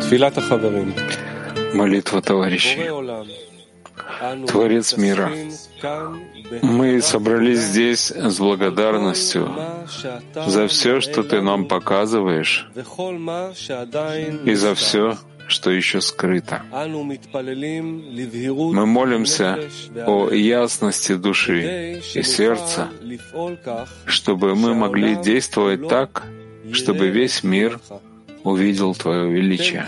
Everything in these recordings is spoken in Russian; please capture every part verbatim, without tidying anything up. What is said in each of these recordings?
Молитва товарищей. Творец мира, мы собрались здесь с благодарностью за все, что Ты нам показываешь, и за все, что еще скрыто. Мы молимся о ясности души и сердца, чтобы мы могли действовать так, чтобы весь мир увидел Твое величие.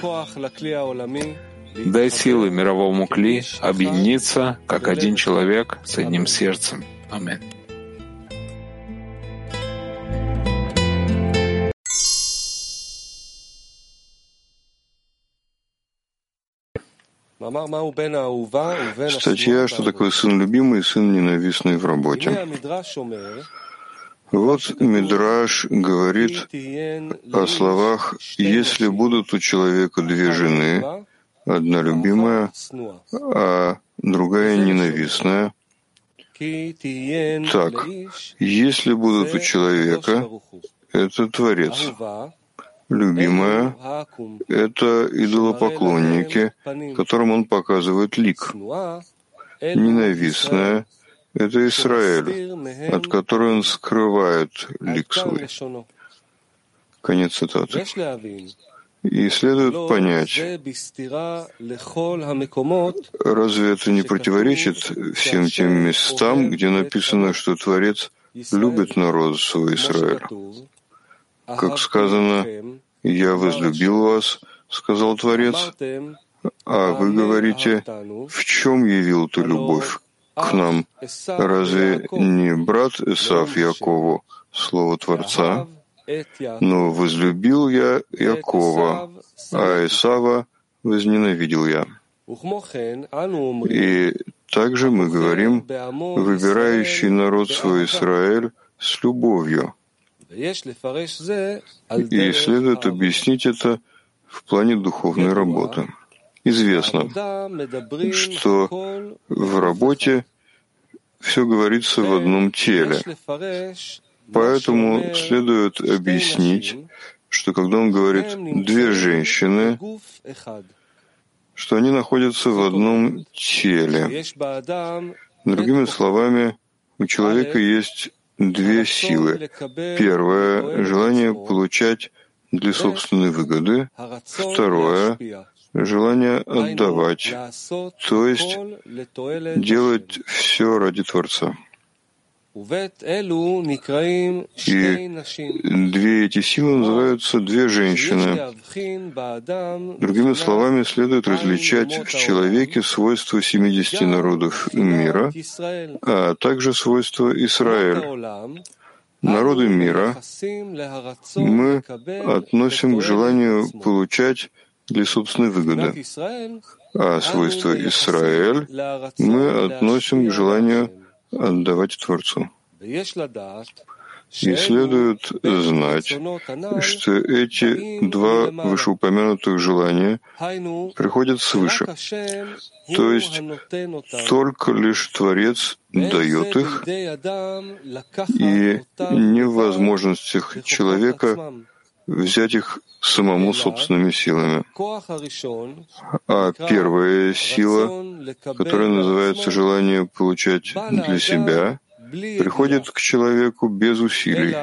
Дай силы мировому кли объединиться, как один человек с одним сердцем. Аминь. Статья «Что такое сын любимый и сын ненавистный в работе». Вот Мидраш говорит о словах «Если будут у человека две жены, одна любимая, а другая ненавистная, так, если будут у человека, это Творец, любимая — это идолопоклонники, которым он показывает лик, ненавистная — это Израиль, от которой он скрывает лик свой». Конец цитаты. И следует понять, разве это не противоречит всем тем местам, где написано, что Творец любит народ свой Израиль? Как сказано, «Я возлюбил вас», — сказал Творец, а вы говорите, «В чем явил ты любовь к нам? Разве не брат Исав Якову, слово Творца? Но возлюбил я Якова, а Исава возненавидел я». И также мы говорим, выбирающий народ свой Израиль с любовью. И следует объяснить это в плане духовной работы. Известно, что в работе все говорится в одном теле. Поэтому следует объяснить, что когда он говорит «две женщины», что они находятся в одном теле. Другими словами, у человека есть две силы. Первое — желание получать для собственной выгоды. Второе — желание отдавать, то есть делать все ради Творца. И две эти силы называются две женщины. Другими словами, следует различать в человеке свойства семидесяти народов мира, а также свойства Израиль. Народы мира мы относим к желанию получать для собственной выгоды, а свойства Израиль мы относим к желанию отдавать Творцу. И следует знать, что эти два вышеупомянутых желания приходят свыше, то есть только лишь Творец дает их, и не в возможностях человека взять их самому собственными силами. А первая сила, которая называется желание получать для себя, приходит к человеку без усилий,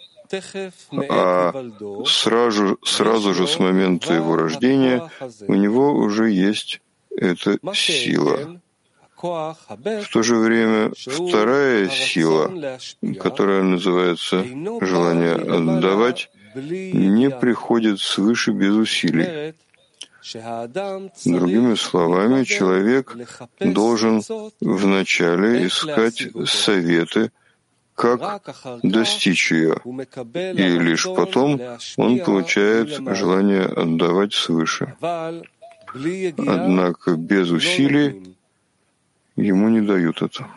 а сразу, сразу же с момента его рождения у него уже есть эта сила. В то же время вторая сила, которая называется желание отдавать, не приходит свыше без усилий. Другими словами, человек должен вначале искать советы, как достичь ее, и лишь потом он получает желание отдавать свыше. Однако без усилий ему не дают это.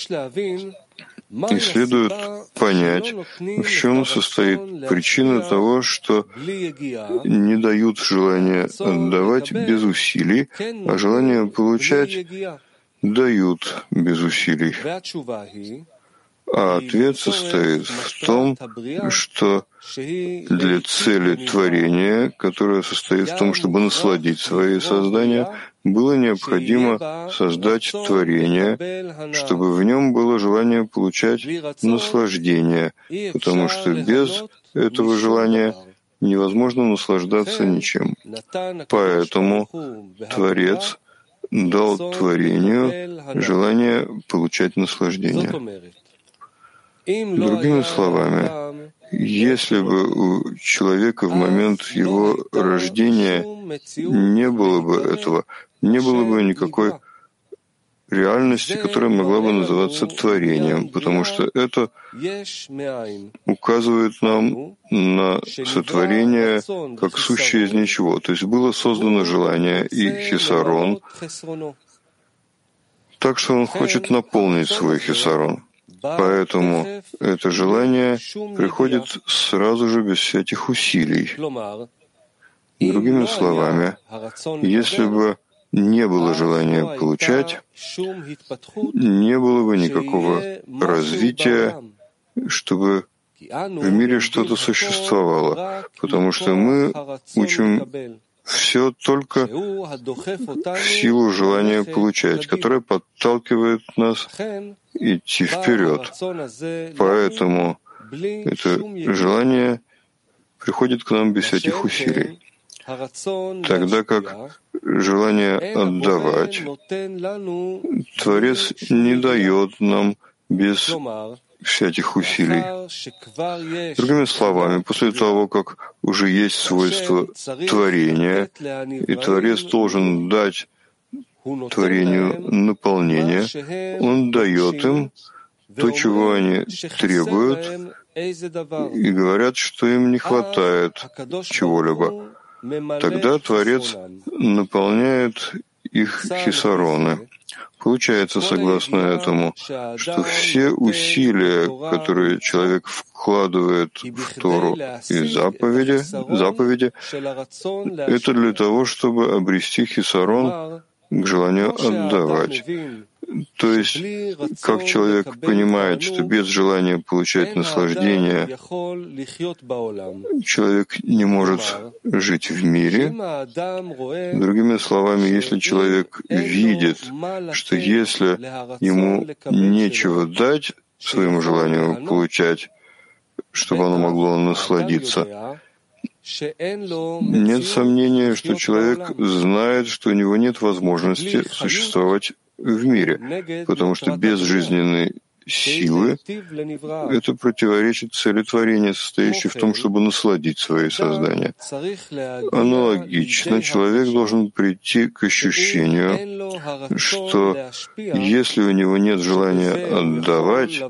И следует понять, в чем состоит причина того, что не дают желания отдавать без усилий, а желание получать дают без усилий. А ответ состоит в том, что для цели творения, которая состоит в том, чтобы насладить свои создания, было необходимо создать творение, чтобы в нем было желание получать наслаждение, потому что без этого желания невозможно наслаждаться ничем. Поэтому Творец дал творению желание получать наслаждение. Другими словами, если бы у человека в момент его рождения не было бы этого, не было бы никакой реальности, которая могла бы называться творением, потому что это указывает нам на сотворение как сущее из ничего. То есть было создано желание и хисарон, так что он хочет наполнить свой хисарон. Поэтому это желание приходит сразу же без всяких усилий. Другими словами, если бы не было желания получать, не было бы никакого развития, чтобы в мире что-то существовало, потому что мы учим все только в силу желания получать, которое подталкивает нас идти вперед. Поэтому это желание приходит к нам без всяких усилий. Тогда как желание отдавать Творец не дает нам без всяких усилий. Другими словами, после того, как уже есть свойство творения, и Творец должен дать творению наполнение, он дает им то, чего они требуют, и говорят, что им не хватает чего-либо. Тогда Творец наполняет их хисароны. Получается, согласно этому, что все усилия, которые человек вкладывает в Тору и заповеди, заповеди, это для того, чтобы обрести хисарон к желанию отдавать. То есть, как человек понимает, что без желания получать наслаждение человек не может жить в мире. Другими словами, если человек видит, что если ему нечего дать своему желанию получать, чтобы оно могло насладиться, нет сомнения, что человек знает, что у него нет возможности существовать в мире, потому что без жизненной силы это противоречит цели творения, состоящей в том, чтобы насладить свои создания. Аналогично, человек должен прийти к ощущению, что если у него нет желания отдавать,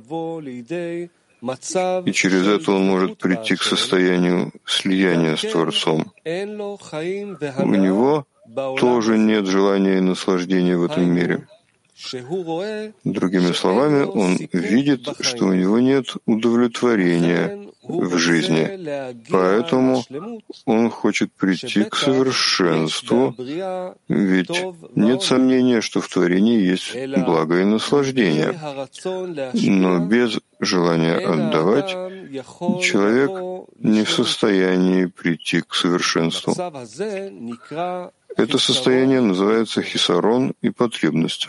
и через это он может прийти к состоянию слияния с Творцом, у него тоже нет желания и наслаждения в этом мире. Другими словами, он видит, что у него нет удовлетворения в жизни, поэтому он хочет прийти к совершенству, ведь нет сомнения, что в творении есть благо и наслаждение. Но без желания отдавать человек не в состоянии прийти к совершенству. Это состояние называется хисарон и потребность.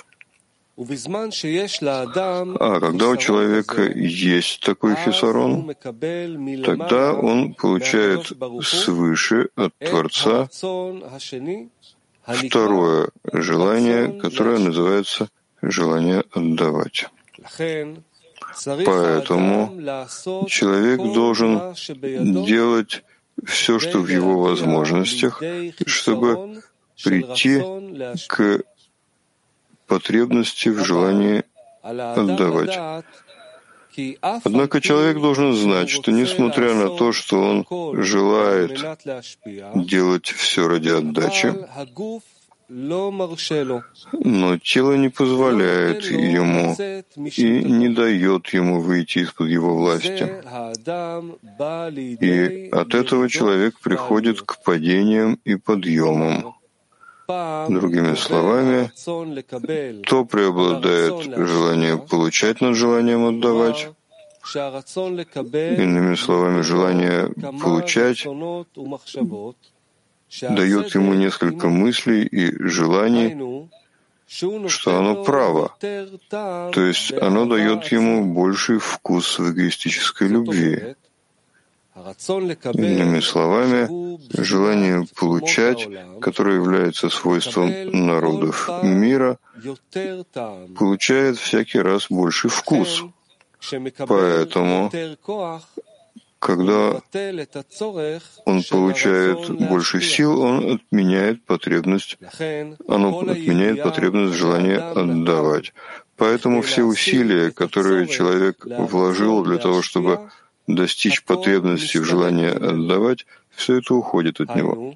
А когда у человека есть такой хисарон, тогда он получает свыше от Творца второе желание, которое называется желание отдавать. Поэтому человек должен делать все, что в его возможностях, чтобы прийти к потребности в желании отдавать. Однако человек должен знать, что несмотря на то, что он желает делать все ради отдачи, но тело не позволяет ему и не дает ему выйти из-под его власти. И от этого человек приходит к падениям и подъемам. Другими словами, то преобладает желание получать над желанием отдавать, Иными словами, желание получать дает ему несколько мыслей и желаний, что оно право, то есть оно дает ему больший вкус в эгоистической любви. Иными словами, желание получать, которое является свойством народов мира, получает всякий раз больший вкус. Поэтому, когда он получает больше сил, он отменяет потребность, оно отменяет потребность желания отдавать. Поэтому все усилия, которые человек вложил для того, чтобы достичь потребности в желании отдавать, все это уходит от него.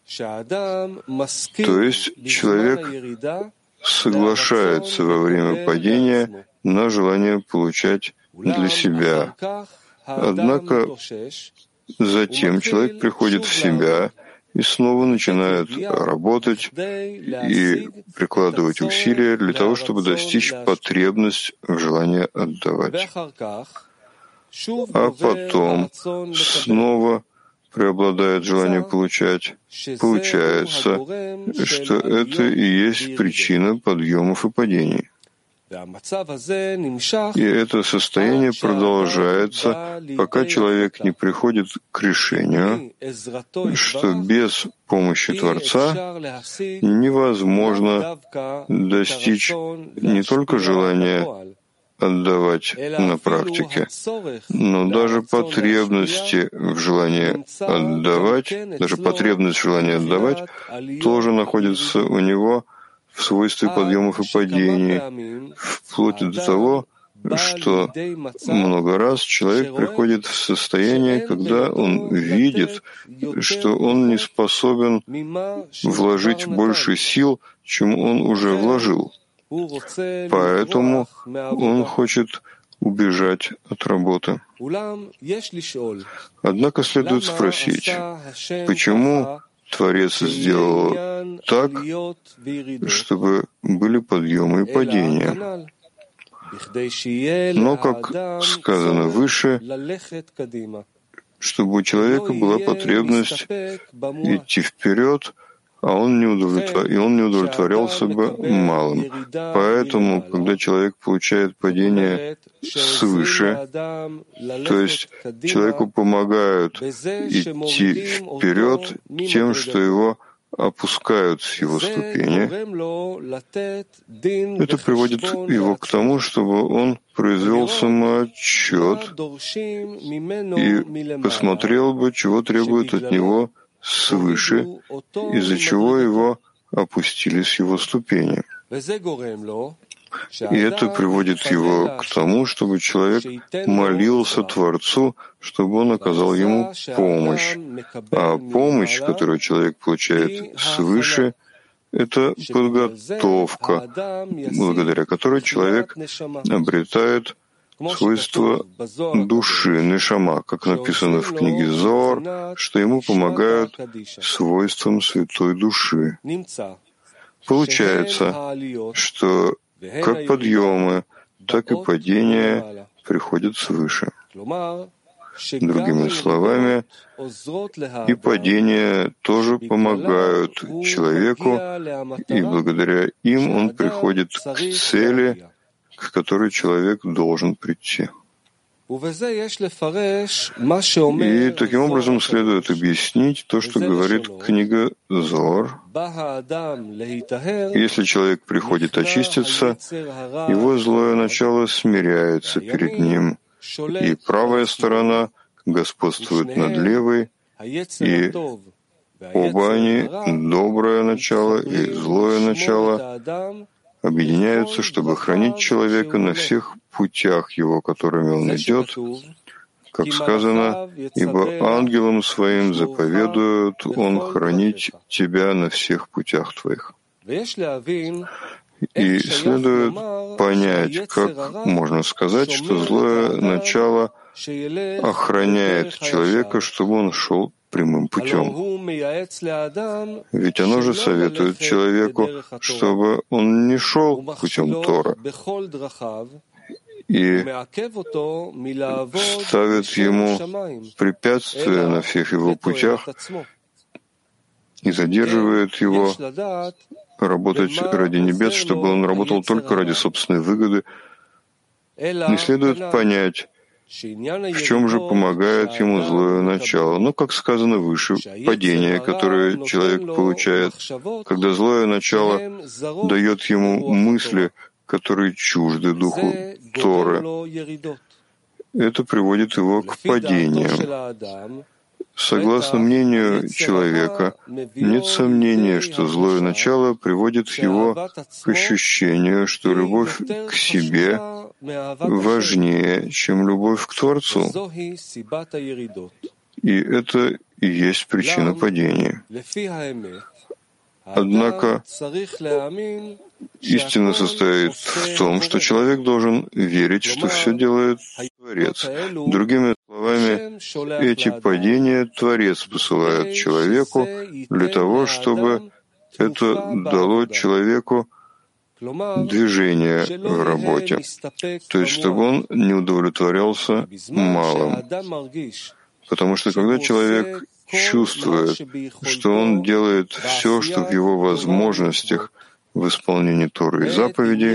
То есть человек соглашается во время падения на желание получать для себя. Однако затем человек приходит в себя и снова начинает работать и прикладывать усилия для того, чтобы достичь потребность в желании отдавать. А потом снова преобладает желание получать. Получается, что это и есть причина подъемов и падений. И это состояние продолжается, пока человек не приходит к решению, что без помощи Творца невозможно достичь не только желания отдавать на практике, но даже потребности в желании отдавать, даже потребность в желании отдавать тоже находится у него в свойстве подъемов и падений, вплоть до того, что много раз человек приходит в состояние, когда он видит, что он не способен вложить больше сил, чем он уже вложил. Поэтому он хочет убежать от работы. Однако следует спросить, почему Творец сделал так, чтобы были подъемы и падения. Но, как сказано выше, чтобы у человека была потребность идти вперед, а он не удовлетвор... и он не удовлетворялся бы малым. Поэтому, когда человек получает падение свыше, то есть человеку помогают идти вперед тем, что его опускают с его ступени, это приводит его к тому, чтобы он произвел самоотчет и посмотрел бы, чего требует от него свыше, из-за чего его опустили с его ступени. И это приводит его к тому, чтобы человек молился Творцу, чтобы он оказал ему помощь. А помощь, которую человек получает свыше, это подготовка, благодаря которой человек обретает свойства души, нешама, как написано в книге Зоар, что ему помогают свойствам святой души. Получается, что как подъемы, так и падения приходят свыше. Другими словами, и падения тоже помогают человеку, и благодаря им он приходит к цели, к которой человек должен прийти. И таким образом следует объяснить то, что говорит книга Зоар. Если человек приходит очиститься, его злое начало смиряется перед ним, и правая сторона господствует над левой, и оба они, доброе начало и злое начало, объединяются, чтобы хранить человека на всех путях его, которыми он идет, как сказано, «Ибо ангелам своим заповедует он хранить тебя на всех путях твоих». И следует понять, как можно сказать, что злое начало охраняет человека, чтобы он шел прямым путем. Ведь оно же советует человеку, чтобы он не шел путем Тора и ставят ему препятствия на всех его путях и задерживают его работать ради небес, чтобы он работал только ради собственной выгоды. Не следует понять, в чем же помогает ему злое начало. Но, как сказано выше, падение, которое человек получает, когда злое начало дает ему мысли, которые чужды духу Торы, это приводит его к падениям. Согласно мнению человека, нет сомнения, что злое начало приводит его к ощущению, что любовь к себе важнее, чем любовь к Творцу. И это и есть причина падения. Однако истина состоит в том, что человек должен верить, что все делает Творец. Другими словами, эти падения Творец посылает человеку для того, чтобы это дало человеку движение в работе, то есть чтобы он не удовлетворялся малым. Потому что когда человек чувствует, что он делает все, что в его возможностях в исполнении Торы и заповедей,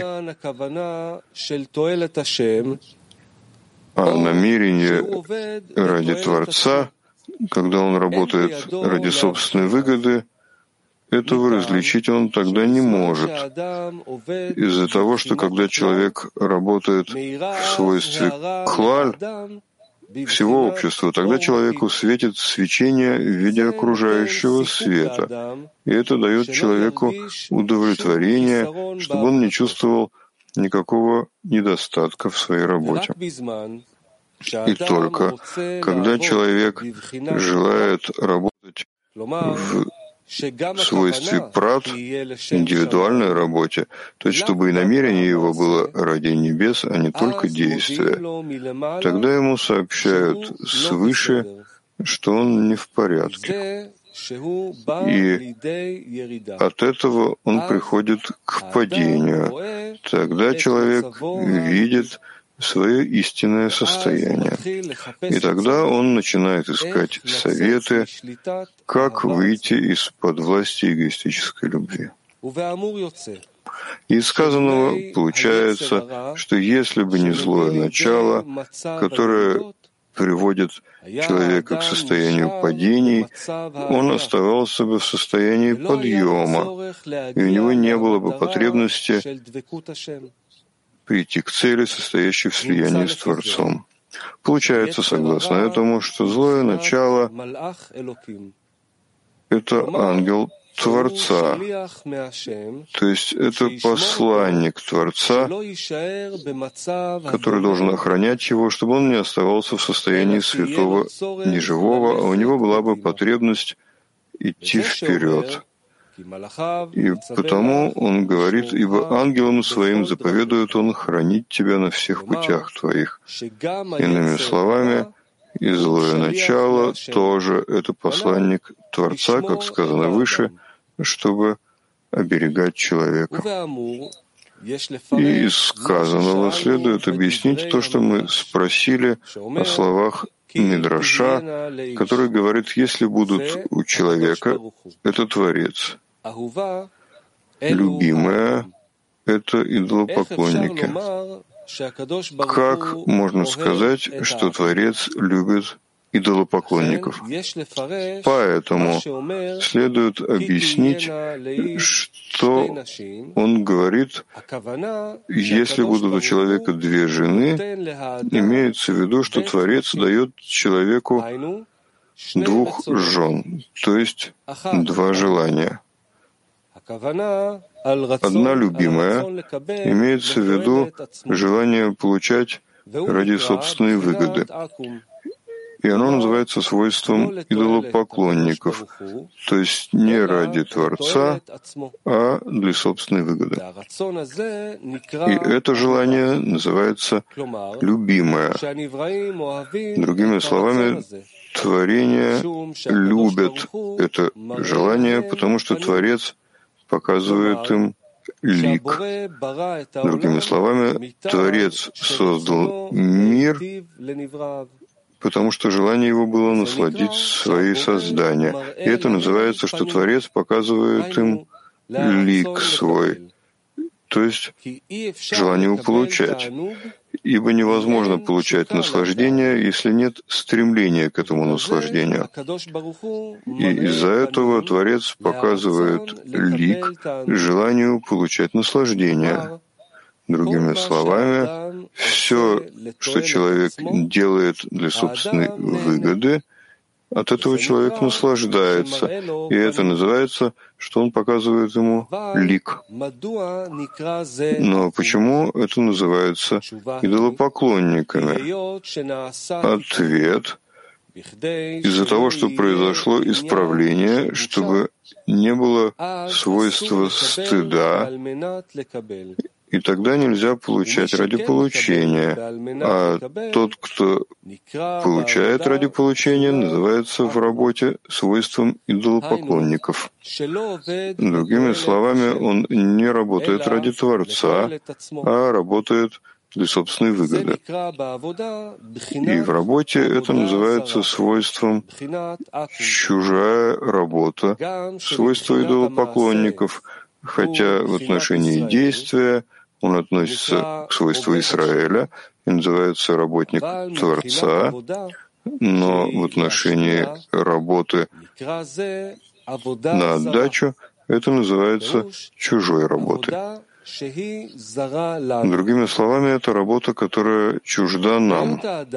а намерение ради Творца, когда он работает ради собственной выгоды, этого различить он тогда не может. Из-за того, что когда человек работает в свойстве клаль, всего общества, тогда человеку светит свечение в виде окружающего света. И это дает человеку удовлетворение, чтобы он не чувствовал никакого недостатка в своей работе. И только когда человек желает работать в в свойстве прат, индивидуальной работе, то есть чтобы и намерение его было ради небес, а не только действие, тогда ему сообщают свыше, что он не в порядке. И от этого он приходит к падению. Тогда человек видит свое истинное состояние. И тогда он начинает искать советы, как выйти из-под власти эгоистической любви. Из сказанного получается, что если бы не злое начало, которое приводит человека к состоянию падений, он оставался бы в состоянии подъема, и у него не было бы потребности прийти к цели, состоящей в слиянии с Творцом. Получается, согласно этому, что злое начало — это ангел Творца, то есть это посланник Творца, который должен охранять его, чтобы он не оставался в состоянии святого неживого, а у него была бы потребность идти вперед. И потому он говорит, ибо ангелам своим заповедует он хранить тебя на всех путях твоих. Иными словами, и злое начало тоже это посланник Творца, как сказано выше, чтобы оберегать человека. И из сказанного следует объяснить то, что мы спросили о словах Мидраша, который говорит, если будут у человека, это Творец. Любимая — это идолопоклонники. Как можно сказать, что Творец любит идолопоклонников? Поэтому следует объяснить, что он говорит, если будут у человека две жены, имеется в виду, что Творец дает человеку двух жен, то есть два желания. Одна любимая имеется в виду желание получать ради собственной выгоды. И оно называется свойством идолопоклонников, то есть не ради Творца, а для собственной выгоды. И это желание называется любимое. Другими словами, творения любят это желание, потому что Творец показывает им лик. Другими словами, Творец создал мир, потому что желание его было насладить свои создания. И это называется, что Творец показывает им лик свой, то есть желание его получать. Ибо невозможно получать наслаждение, если нет стремления к этому наслаждению. И из-за этого Творец показывает лик желанию получать наслаждение. Другими словами, все, что человек делает для собственной выгоды, от этого человек наслаждается. И это называется, что он показывает ему лик. Но почему это называется идолопоклонниками? Ответ — из-за того, что произошло исправление, чтобы не было свойства стыда, и тогда нельзя получать ради получения. А тот, кто получает ради получения, называется в работе свойством идолопоклонников. Другими словами, он не работает ради Творца, а работает для собственной выгоды. И в работе это называется свойством чужая работа, свойство идолопоклонников, хотя в отношении действия он относится к свойству Израиля и называется работник Творца, но в отношении работы на отдачу это называется чужой работой. Другими словами, это работа, которая чужда нам.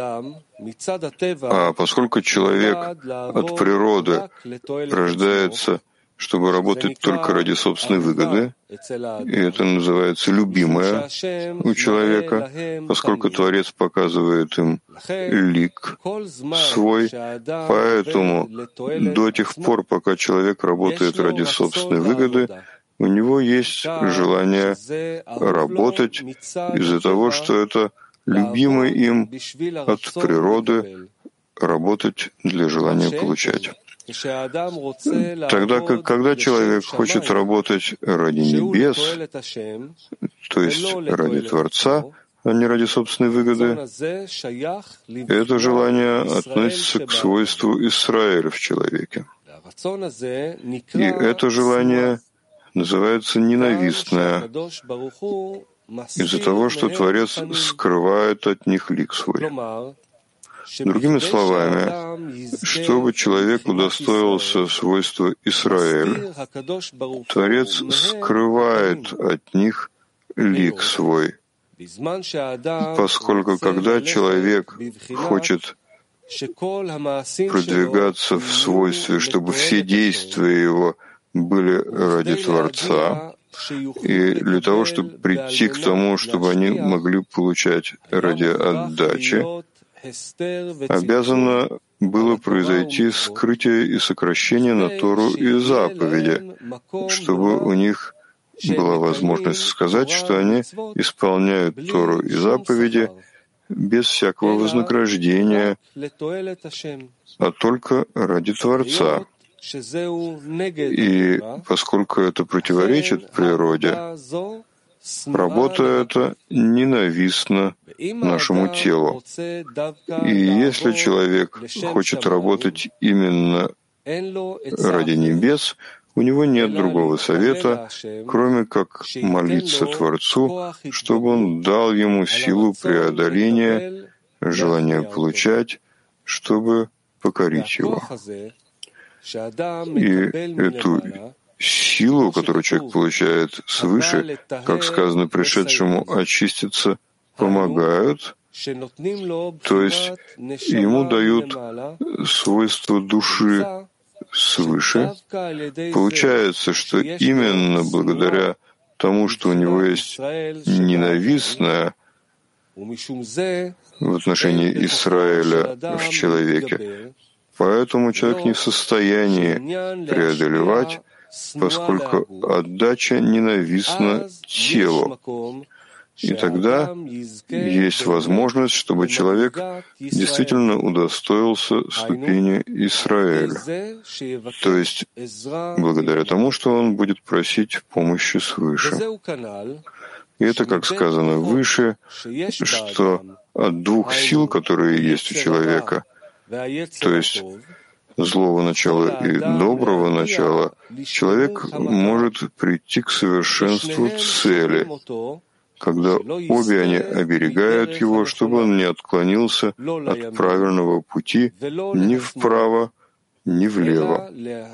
А поскольку человек от природы рождается, чтобы работать только ради собственной выгоды, и это называется любимое у человека, поскольку Творец показывает им лик свой, поэтому до тех пор, пока человек работает ради собственной выгоды, у него есть желание работать из-за того, что это любимый им от природы работать для желания получать. Тогда как когда человек хочет работать ради небес, то есть ради Творца, а не ради собственной выгоды, это желание относится к свойству Исраиля в человеке. И это желание называется ненавистное из-за того, что Творец скрывает от них лик свой. Другими словами, чтобы человек удостоился свойства Израиль, Творец скрывает от них лик свой, поскольку когда человек хочет продвигаться в свойстве, чтобы все действия его были ради Творца, и для того, чтобы прийти к тому, чтобы они могли получать ради отдачи, обязано было произойти скрытие и сокращение на Тору и заповеди, чтобы у них была возможность сказать, что они исполняют Тору и заповеди без всякого вознаграждения, а только ради Творца. И поскольку это противоречит природе, работа эта ненавистна нашему телу. И если человек хочет работать именно ради небес, у него нет другого совета, кроме как молиться Творцу, чтобы он дал ему силу преодоления, желание получать, чтобы покорить его. И эту силу, которую человек получает свыше, как сказано пришедшему очиститься, помогают, то есть ему дают свойства души свыше. Получается, что именно благодаря тому, что у него есть ненавистное в отношении Израиля в человеке, поэтому человек не в состоянии преодолевать, поскольку отдача ненавистна телу. И тогда есть возможность, чтобы человек действительно удостоился ступени Исраэля, то есть благодаря тому, что он будет просить помощи свыше. И это, как сказано выше, что от двух сил, которые есть у человека, то есть злого начала и доброго начала, человек может прийти к совершенству цели, когда обе они оберегают его, чтобы он не отклонился от правильного пути ни вправо, ни влево,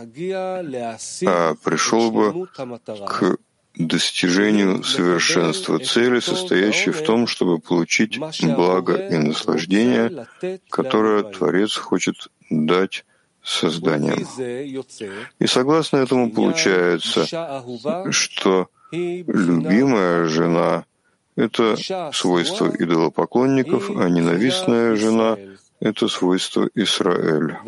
а пришел бы к достижению совершенства цели, состоящей в том, чтобы получить благо и наслаждение, которое Творец хочет дать созданием. И согласно этому получается, что любимая жена — это свойство идолопоклонников, а ненавистная жена — это свойство Исраэля.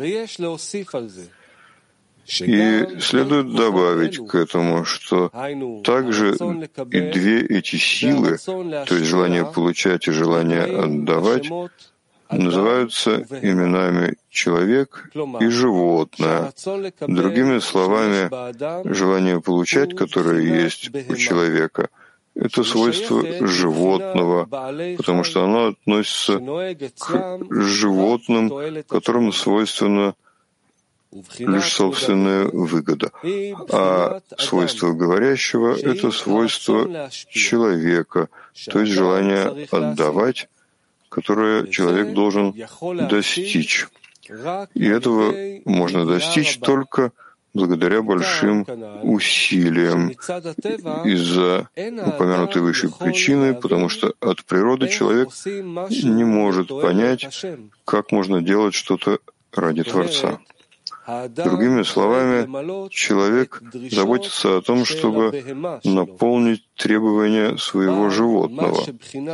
И следует добавить к этому, что также и две эти силы, то есть желание получать и желание отдавать, называются именами человек и животное. Другими словами, желание получать, которое есть у человека, это свойство животного, потому что оно относится к животным, которым свойственно лишь собственная выгода. А свойство говорящего — это свойство человека, то есть желание отдавать, которое человек должен достичь. И этого можно достичь только благодаря большим усилиям из-за упомянутой выше причины, потому что от природы человек не может понять, как можно делать что-то ради Творца. Другими словами, человек заботится о том, чтобы наполнить требования своего животного.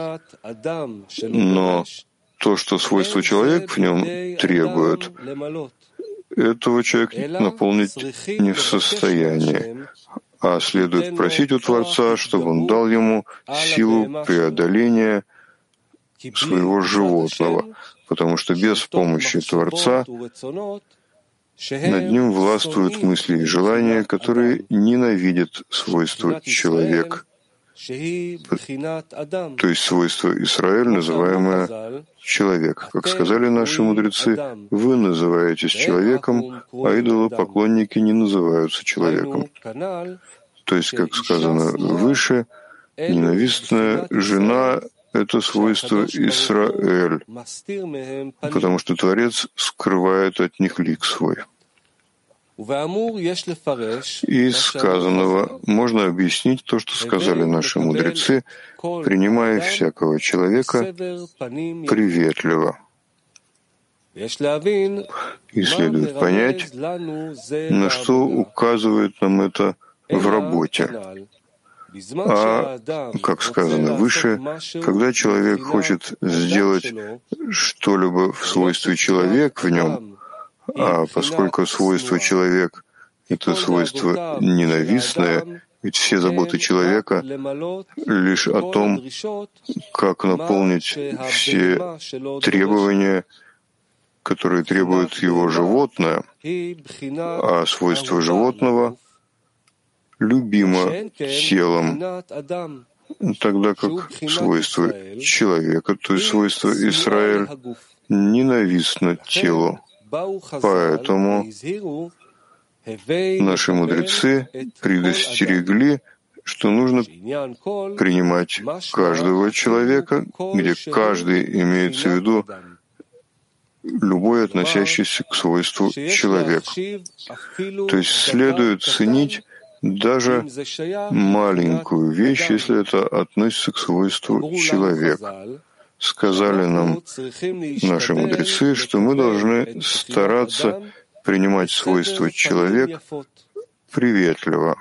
Но то, что свойство человек в нем требует, этого человек наполнить не в состоянии, а следует просить у Творца, чтобы он дал ему силу преодоления своего животного, потому что без помощи Творца над ним властвуют мысли и желания, которые ненавидят свойство человек, то есть свойство Исраэль, называемое человек. Как сказали наши мудрецы, вы называетесь человеком, а идолопоклонники не называются человеком. То есть, как сказано выше, ненавистная жена — это свойство Исраэль, потому что Творец скрывает от них лик свой. Из сказанного можно объяснить то, что сказали наши мудрецы, принимая всякого человека приветливо. И следует понять, на что указывает нам это в работе. А, как сказано выше, когда человек хочет сделать что-либо в свойстве человек в нем, а поскольку свойство человек — это свойство ненавистное, ведь все заботы человека лишь о том, как наполнить все требования, которые требует его животное, а свойство животного любимо телом, тогда как свойство человека, то есть свойство Исраэль, ненавистно телу. Поэтому наши мудрецы предостерегли, что нужно принимать каждого человека, где каждый имеется в виду любой, относящийся к свойству человек. То есть следует ценить даже маленькую вещь, если это относится к свойству человек. Сказали нам наши мудрецы, что мы должны стараться принимать свойства человек приветливо,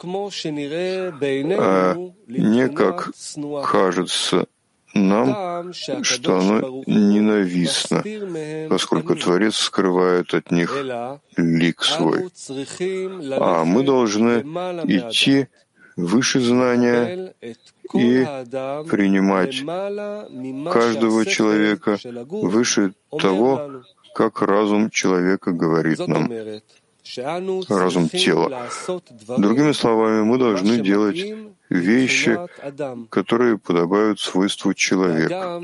а не как кажется нам, что оно ненавистно, поскольку Творец скрывает от них лик свой. А мы должны идти выше знания и принимать каждого человека выше того, как разум человека говорит нам, разум тела. Другими словами, мы должны делать вещи, которые подобают свойству человека.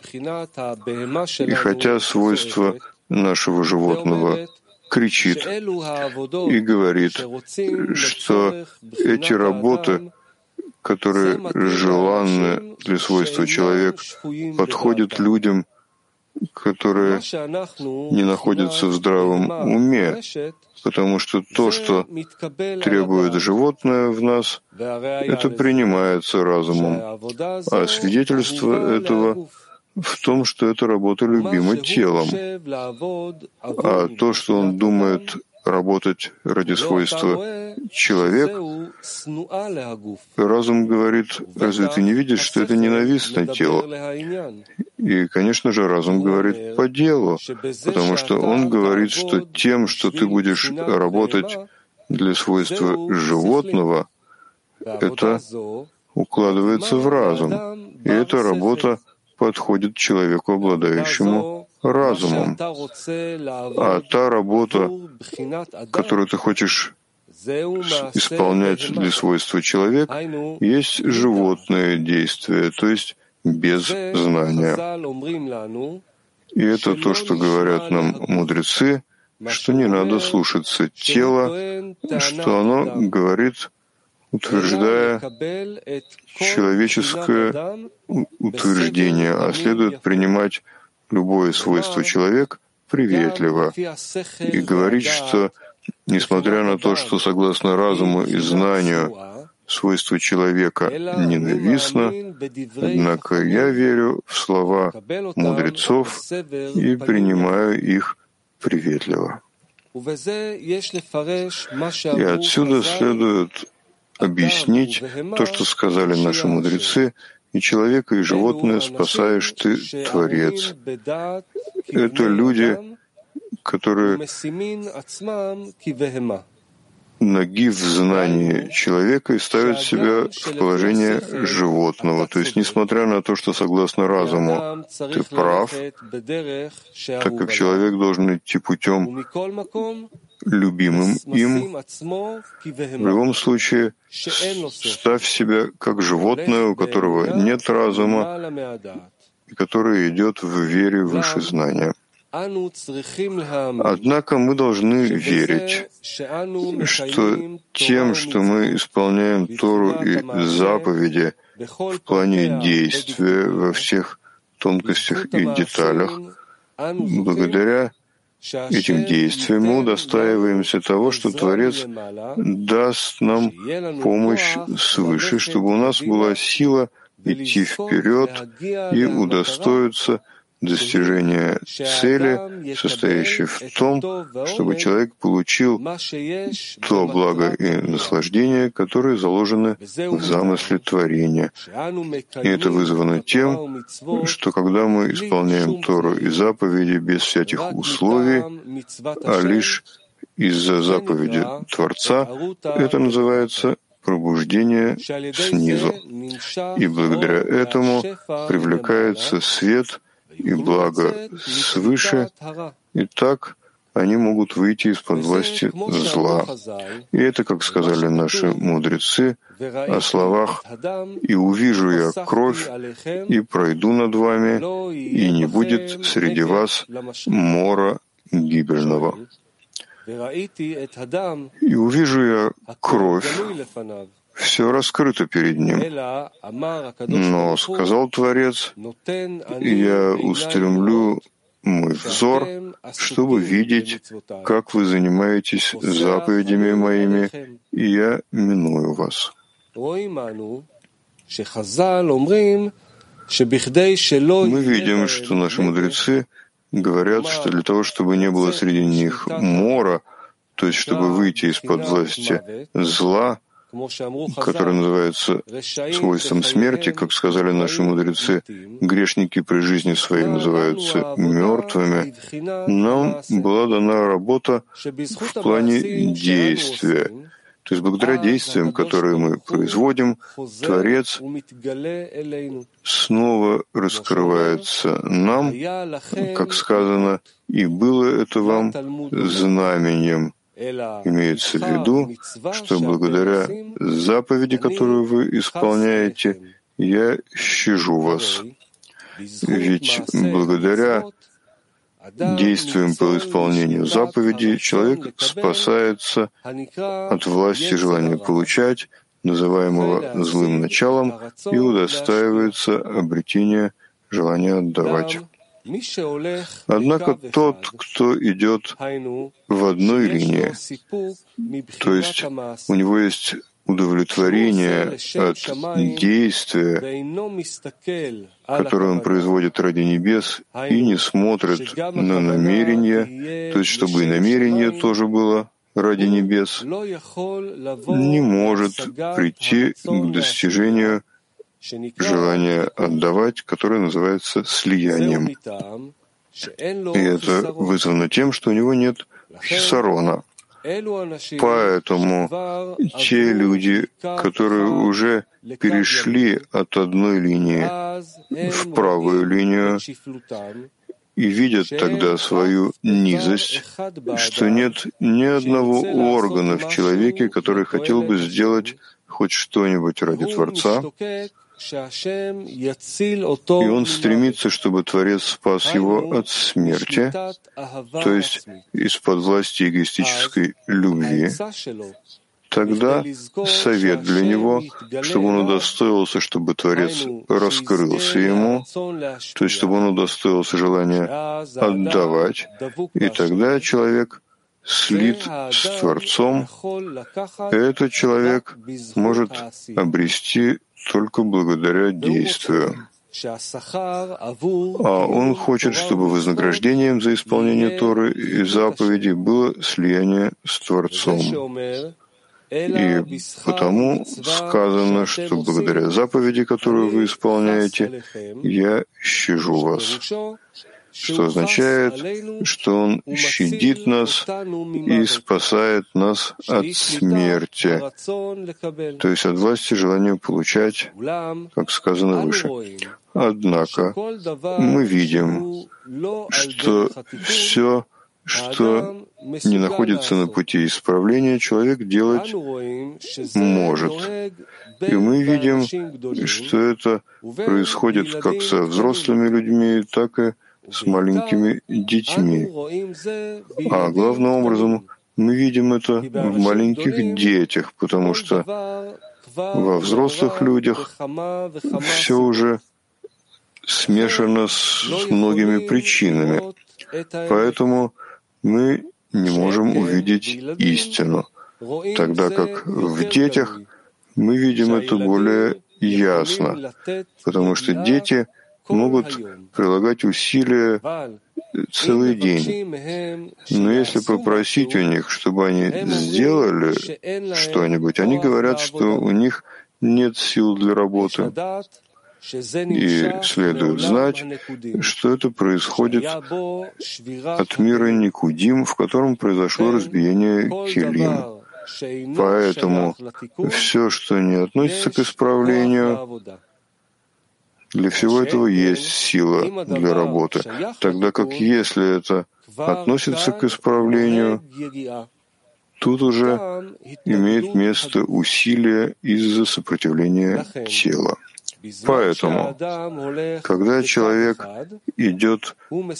И хотя свойство нашего животного кричит и говорит, что эти работы, которые желанны для свойства человека, подходят людям, которые не находятся в здравом уме, потому что то, что требует животное в нас, это принимается разумом, а свидетельство этого в том, что эта работа любима телом, а то, что он думает работать ради свойства человек, разум говорит, разве ты не видишь, что это ненавистно телу? И, конечно же, разум говорит по делу, потому что он говорит, что тем, что ты будешь работать для свойства животного, это укладывается в разум, и эта работа подходит человеку, обладающему разумом. А та работа, которую ты хочешь исполнять для свойства человека, есть животное действие, то есть без знания. И это то, что говорят нам мудрецы, что не надо слушаться тела, что оно говорит, утверждая человеческое утверждение, а следует принимать любое свойство человека приветливо и говорить, что, несмотря на то, что согласно разуму и знанию свойство человека ненавистно, однако я верю в слова мудрецов и принимаю их приветливо. И отсюда следует объяснить то, что сказали наши мудрецы, и человека, и животное спасаешь ты, Творец. Это люди, которые ноги в знании человека и ставят себя в положение животного. То есть, несмотря на то, что согласно разуму ты прав, так как человек должен идти путем любимым им, в любом случае ставь себя как животное, у которого нет разума, и которое идет в вере выше знания. Однако мы должны верить, что тем, что мы исполняем Тору и заповеди в плане действия во всех тонкостях и деталях, благодаря этим действиям мы удостаиваемся того, что Творец даст нам помощь свыше, чтобы у нас была сила идти вперед и удостоиться достижения цели, состоящей в том, чтобы человек получил то благо и наслаждение, которые заложены в замысле творения. И это вызвано тем, что когда мы исполняем Тору и заповеди без всяких условий, а лишь из-за заповеди Творца, это называется пробуждение снизу. И благодаря этому привлекается свет и благо свыше, и так они могут выйти из-под власти зла. И это, как сказали наши мудрецы о словах «И увижу я кровь, и пройду над вами, и не будет среди вас мора гибельного». И увижу я кровь, все раскрыто перед ним. Но, сказал Творец, я устремлю мой взор, чтобы видеть, как вы занимаетесь заповедями моими, и я миную вас. Мы видим, что наши мудрецы говорят, что для того, чтобы не было среди них мора, то есть чтобы выйти из-под власти зла, которое называется свойством смерти, как сказали наши мудрецы, грешники при жизни своей называются мертвыми, нам была дана работа в плане действия. То есть благодаря действиям, которые мы производим, Творец снова раскрывается нам, как сказано, «И было это вам знаменем». Имеется в виду, что благодаря заповеди, которую вы исполняете, я щажу вас. Ведь благодаря действием по исполнению заповедей человек спасается от власти желания получать, называемого злым началом, и удостаивается обретения желания отдавать. Однако тот, кто идет в одной линии, то есть у него есть удовлетворение от действия, которое он производит ради небес, и не смотрит на намерение, то есть чтобы и намерение тоже было ради небес, не может прийти к достижению желания отдавать, которое называется слиянием. И это вызвано тем, что у него нет хисарона. Поэтому те люди, которые уже перешли от одной линии в правую линию и видят тогда свою низость, что нет ни одного органа в человеке, который хотел бы сделать хоть что-нибудь ради Творца, и он стремится, чтобы Творец спас его от смерти, то есть из-под власти эгоистической любви. Тогда совет для него, чтобы он удостоился, чтобы Творец раскрылся ему, то есть чтобы он удостоился желания отдавать, и тогда человек слит с Творцом, и этот человек может обрести только благодаря действию. А он хочет, чтобы вознаграждением за исполнение Торы и заповедей было слияние с Творцом. И потому сказано, что благодаря заповеди, которую вы исполняете, я щажу вас, что означает, что Он щадит нас и спасает нас от смерти, то есть от власти желания получать, как сказано выше. Однако мы видим, что все, что не находится на пути исправления, человек делать может. И мы видим, что это происходит как со взрослыми людьми, так и с маленькими детьми. А главным образом мы видим это в маленьких детях, потому что во взрослых людях все уже смешано с многими причинами. Поэтому мы не можем увидеть истину, тогда как в детях мы видим это более ясно, потому что дети могут прилагать усилия целый день. Но если попросить у них, чтобы они сделали что-нибудь, они говорят, что у них нет сил для работы. И следует знать, что это происходит от мира Никудим, в котором произошло разбиение Келим. Поэтому все, что не относится к исправлению, для всего этого есть сила для работы, тогда как если это относится к исправлению, тут уже имеет место усилие из-за сопротивления тела. Поэтому, когда человек идет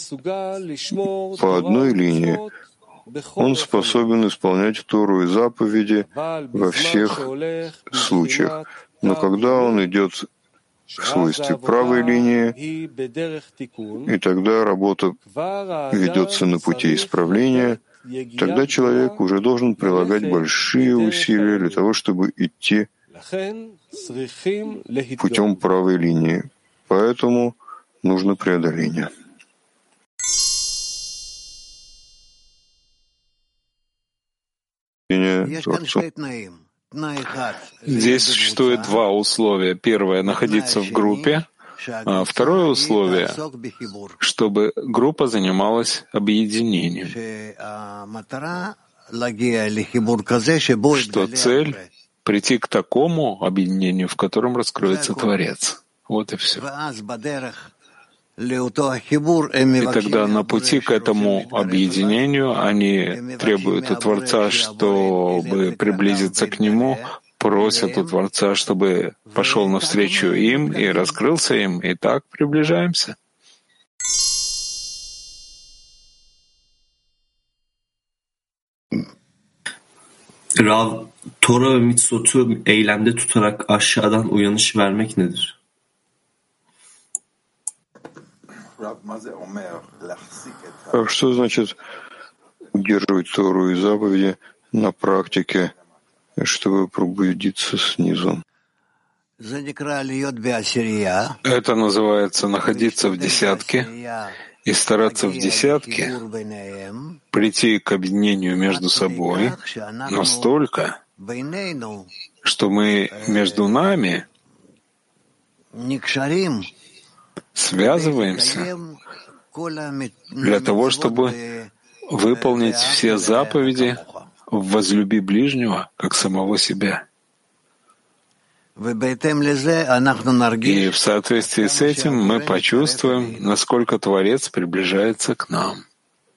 по одной линии, он способен исполнять Тору и заповеди во всех случаях. Но когда он идет в свойстве правой линии, и тогда работа ведется на пути исправления, тогда человек уже должен прилагать большие усилия для того, чтобы идти путем правой линии. Поэтому нужно преодоление. Здесь существует два условия. Первое — находиться в группе. А второе условие — чтобы группа занималась объединением. что цель — прийти к такому объединению, в котором раскроется Творец. Вот и все. И тогда на пути к этому объединению они требуют у Творца, чтобы приблизиться к Нему, просят у Творца, чтобы пошел навстречу им и раскрылся им, и так приближаемся. Rav, Tora ve Mitzvot'u eylemde tutarak aşağıdan uyanış vermek nedir? Что значит удерживать Тору и заповеди на практике, чтобы пробудиться снизу? Это называется находиться в десятке и стараться в десятке прийти к объединению между собой настолько, что мы между нами связываемся для того, чтобы выполнить все заповеди «Возлюби ближнего, как самого себя». И в соответствии с этим мы почувствуем, насколько Творец приближается к нам.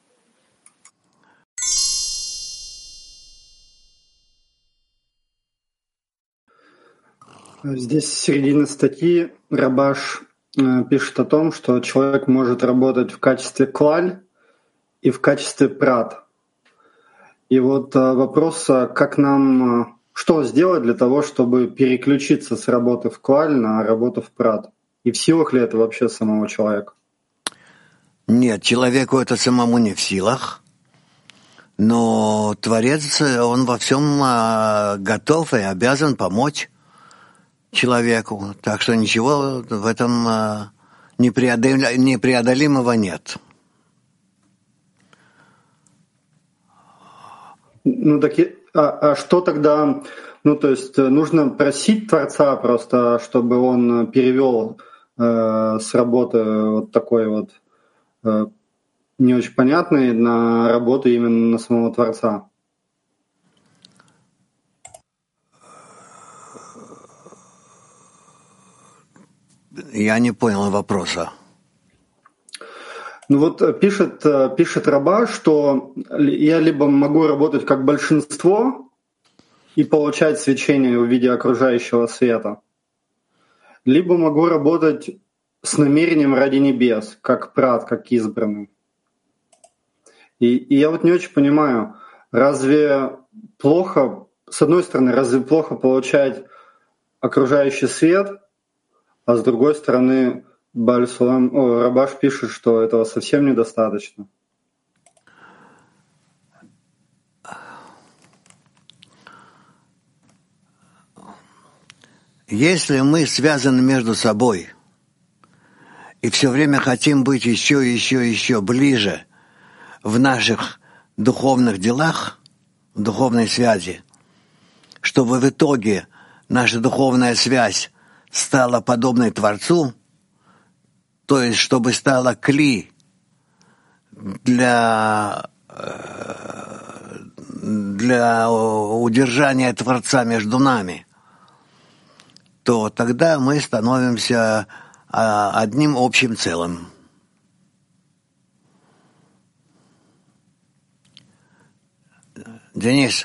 Здесь в середине статьи Рабаш пишет о том, что человек может работать в качестве клаль и в качестве прат. И вот вопрос, как нам, что сделать для того, чтобы переключиться с работы в клаль на работу в прат? И в силах ли это вообще самого человека? Нет, человеку это самому не в силах. Но Творец, он во всем готов и обязан помочь человеку. Так что ничего в этом непреодолимого нет. Ну так, а, а что тогда, ну то есть нужно просить Творца просто, чтобы он перевел э, с работы вот такой вот э, не очень понятной на работу именно на самого Творца? Я не понял вопроса. Ну вот пишет, пишет Раба, что я либо могу работать как большинство и получать свечение в виде окружающего света, либо могу работать с намерением ради небес, как прат, как избранный. И, и я вот не очень понимаю, разве плохо, с одной стороны, разве плохо получать окружающий свет, а с другой стороны, Баль-Сулам, о, Рабаш пишет, что этого совсем недостаточно. Если мы связаны между собой и все время хотим быть еще, еще, еще ближе в наших духовных делах, в духовной связи, чтобы в итоге наша духовная связь стала подобной Творцу, то есть чтобы стала кли для, для удержания Творца между нами, то тогда мы становимся одним общим целым. Денис?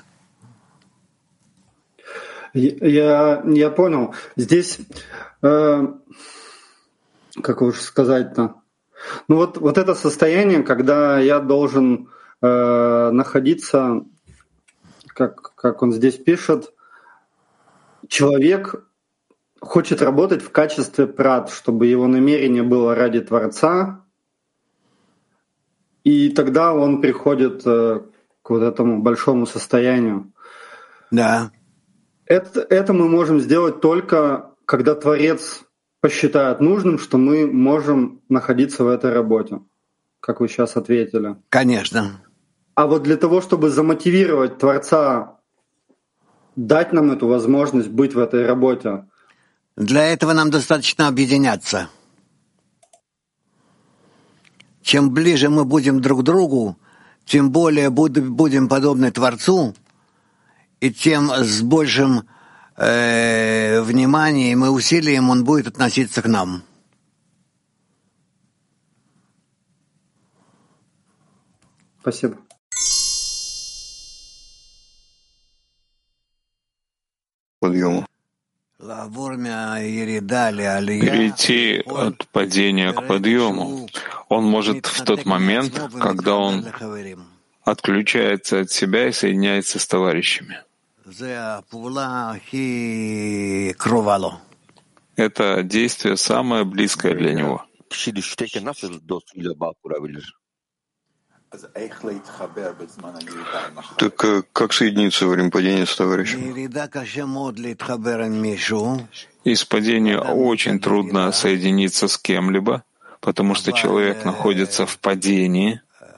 Я, я понял. Здесь, э, как уж сказать-то, ну вот, вот это состояние, когда я должен э, находиться, как, как он здесь пишет, человек хочет работать в качестве прат, чтобы его намерение было ради Творца, и тогда он приходит э, к вот этому большому состоянию. Да. Это, это мы можем сделать только, когда Творец посчитает нужным, что мы можем находиться в этой работе, как вы сейчас ответили. Конечно. А вот для того, чтобы замотивировать Творца, дать нам эту возможность быть в этой работе. Для этого нам достаточно объединяться. Чем ближе мы будем друг к другу, тем более будем подобны Творцу, и тем с большим э, вниманием и усилием Он будет относиться к нам. Спасибо. Подъему. Перейти от падения к подъему. Он может в тот момент, когда он отключается от себя и соединяется с товарищами. Это действие самое близкое для него. Так как соединиться во время падения с товарищем? Из падения очень трудно соединиться с кем-либо, потому что человек находится в падении.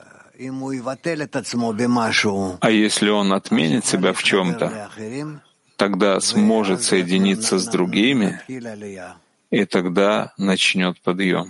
А если он отменит себя в чем-то, тогда сможет соединиться с другими, и тогда начнет подъем.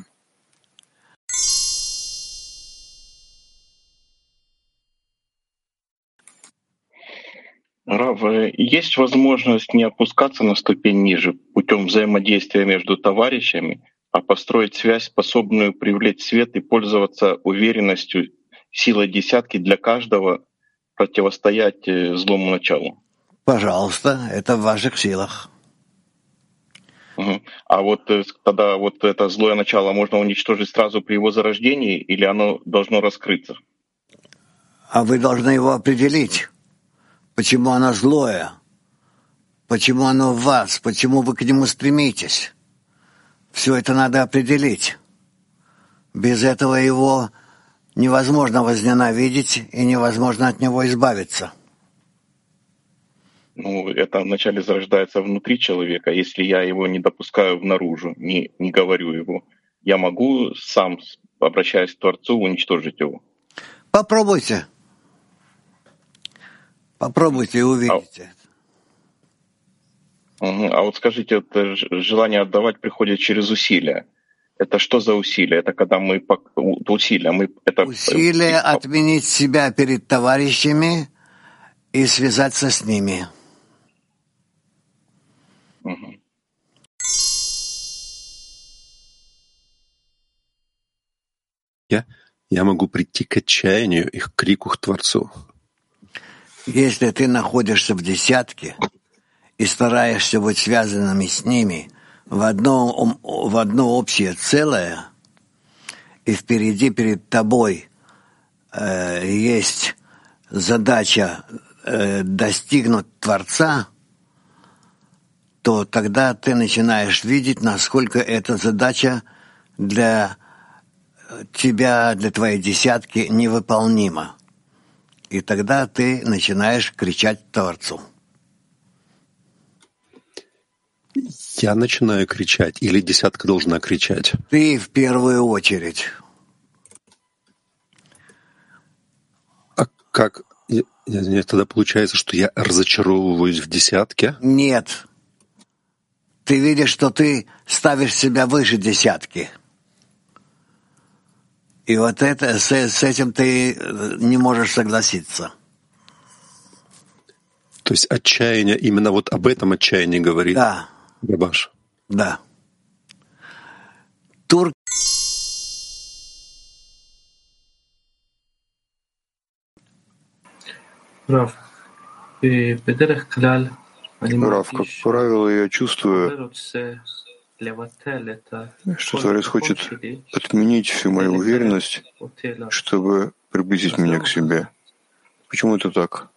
Рав, есть возможность не опускаться на ступень ниже путем взаимодействия между товарищами, а построить связь, способную привлечь свет и пользоваться уверенностью, силой десятки для каждого противостоять злому началу? Пожалуйста, это в ваших силах. Угу. А вот тогда вот это злое начало можно уничтожить сразу при его зарождении, или оно должно раскрыться? А вы должны его определить. Почему оно злое? Почему оно в вас? Почему вы к нему стремитесь? Все это надо определить. Без этого его невозможно возненавидеть и невозможно от него избавиться. Ну, это вначале зарождается внутри человека. Если я его не допускаю внаружи, не, не говорю его, я могу сам, обращаясь к Творцу, уничтожить его? Попробуйте. Попробуйте и увидите. А, угу. А вот скажите, это желание отдавать приходит через усилия. Это что за усилия? Это когда мы... Усилия, мы это... Усилие отменить себя перед товарищами и связаться с ними. Угу. Я, я могу прийти к отчаянию и к крику к Творцу. Если ты находишься в десятке и стараешься быть связанными с ними в одно, в одно общее целое, и впереди перед тобой э, есть задача э, достигнуть Творца, то тогда ты начинаешь видеть, насколько эта задача для тебя, для твоей десятки невыполнима. И тогда ты начинаешь кричать Творцу. Я начинаю кричать, или десятка должна кричать? Ты в первую очередь. А как? Я, я, тогда получается, что я разочаровываюсь в десятке? Нет. Ты видишь, что ты ставишь себя выше десятки. И вот это, с, с этим ты не можешь согласиться. То есть отчаяние, именно вот об этом отчаянии говорит да. Рабаш? Да. Тур... Рав, Рав, как правило, я чувствую, что Творец хочет отменить всю мою уверенность, чтобы приблизить меня к себе. Почему это так?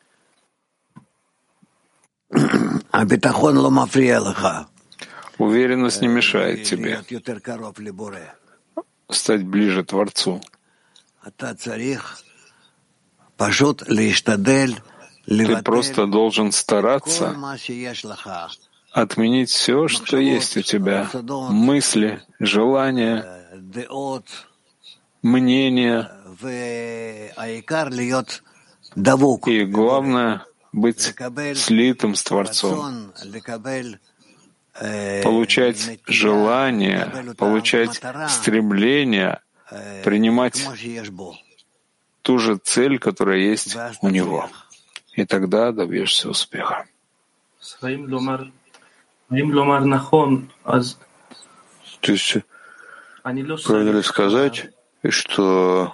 Уверенность не мешает тебе стать ближе к Творцу. Ты просто должен стараться отменить все, что есть у тебя. Мысли, желания, мнения. И главное — быть слитым с Творцом. Получать желание, получать стремление, принимать ту же цель, которая есть у него. И тогда добьешься успеха. То есть, правильно ли сказать, что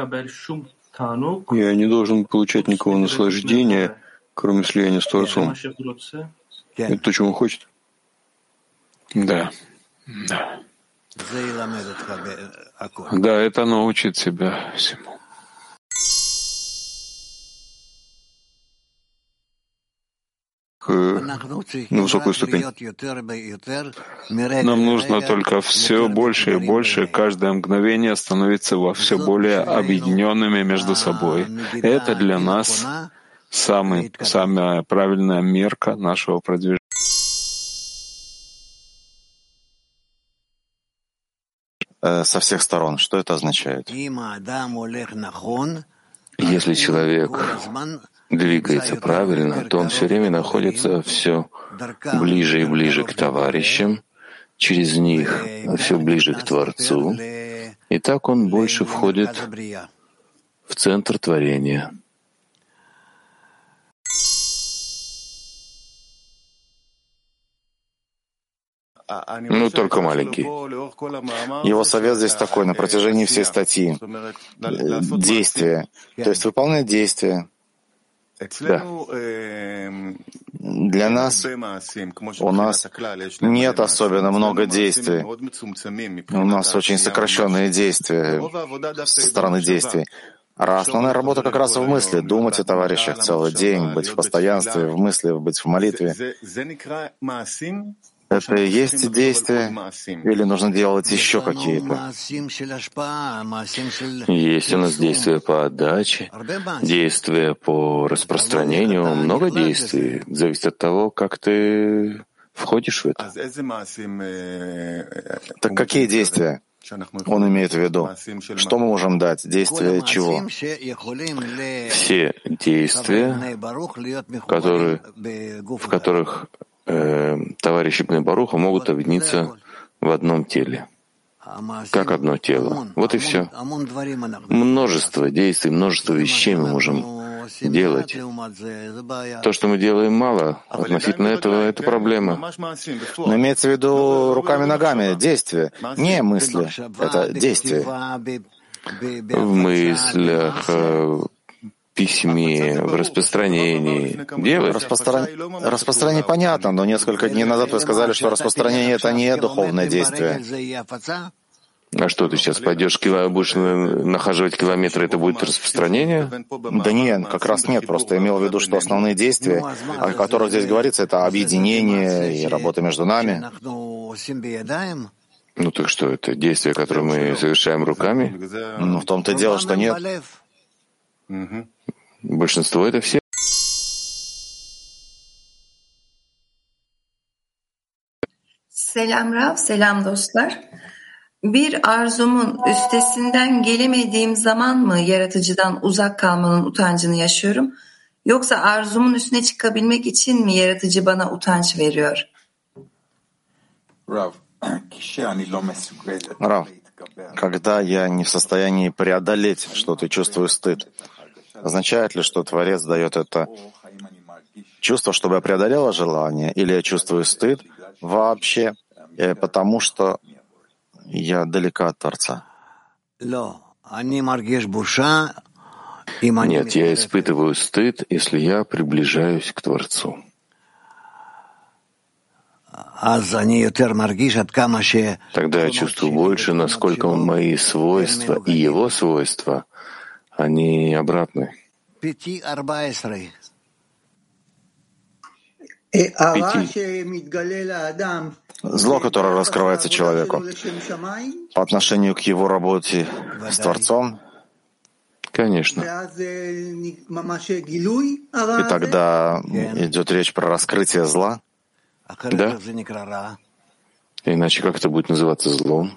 я не должен получать никакого наслаждения, кроме слияния с Творцом? Это то, чего он хочет? Да. Да. Да, это научит тебя всему. На высокую ступень. Нам нужно только все больше и больше, каждое мгновение становиться во все более объединенными между собой. Это для нас самый, самая правильная мерка нашего продвижения. Со всех сторон. Что это означает? Если человек двигается правильно, то он все время находится все ближе и ближе к товарищам, через них все ближе к Творцу, и так он больше входит в центр творения. Ну, только маленький. Его совет здесь такой, на протяжении всей статьи. Действие. То есть выполнять действия. Да. Для нас, у нас нет особенно много действий. У нас очень сокращенные действия со стороны действий. А основная работа как раз в мысли. Думать о товарищах целый день, быть в постоянстве, в мысли, быть в молитве. Это и есть действие, или нужно делать еще какие-то? Есть у нас действия по отдаче, действия по распространению, много действий. Зависит от того, как ты входишь в это. Так какие действия он имеет в виду? Что мы можем дать? Действия чего? Все действия, которые, в которых э, товарищи Бней Баруха могут объединиться в одном теле. Как одно тело. Вот и все. Множество действий, множество вещей мы можем делать. То, что мы делаем мало, относительно этого — это проблема. Но имеется в виду руками-ногами, действия, не мысли, это действия. В мыслях, в письме, в распространении. Делать. Распростран... Распространение понятно, но несколько дней назад вы сказали, что распространение — это не духовное действие. А что, ты сейчас пойдешь, кило... будешь нахаживать километры, это будет распространение? Да нет, как раз нет. Просто имел в виду, что основные действия, о которых здесь говорится, это объединение и работа между нами. Ну так что, это действия, которые мы совершаем руками? Ну, в том-то и дело, что нет. Большинство — это все. Selam Rav, selam dostlar. Bir arzumun üstesinden gelemediğim zaman mı yaratıcıdan uzak kalmanın utancını yaşıyorum? Yoksa arzumun üstüne çıkabilmek için mi yaratıcı bana utanç veriyor? Рав, когда я не в состоянии преодолеть что-то, чувствую стыд, означает ли, что Творец дает это чувство, чтобы я преодолела желание, или я чувствую стыд вообще, потому что я далека от Творца? Нет, я испытываю стыд, если я приближаюсь к Творцу. Тогда я чувствую больше, насколько мои свойства и его свойства, они обратны. Пяти. Зло, которое раскрывается человеку по отношению к его работе с Творцом, конечно. И тогда идет речь про раскрытие зла. Да. Иначе как это будет называться злом?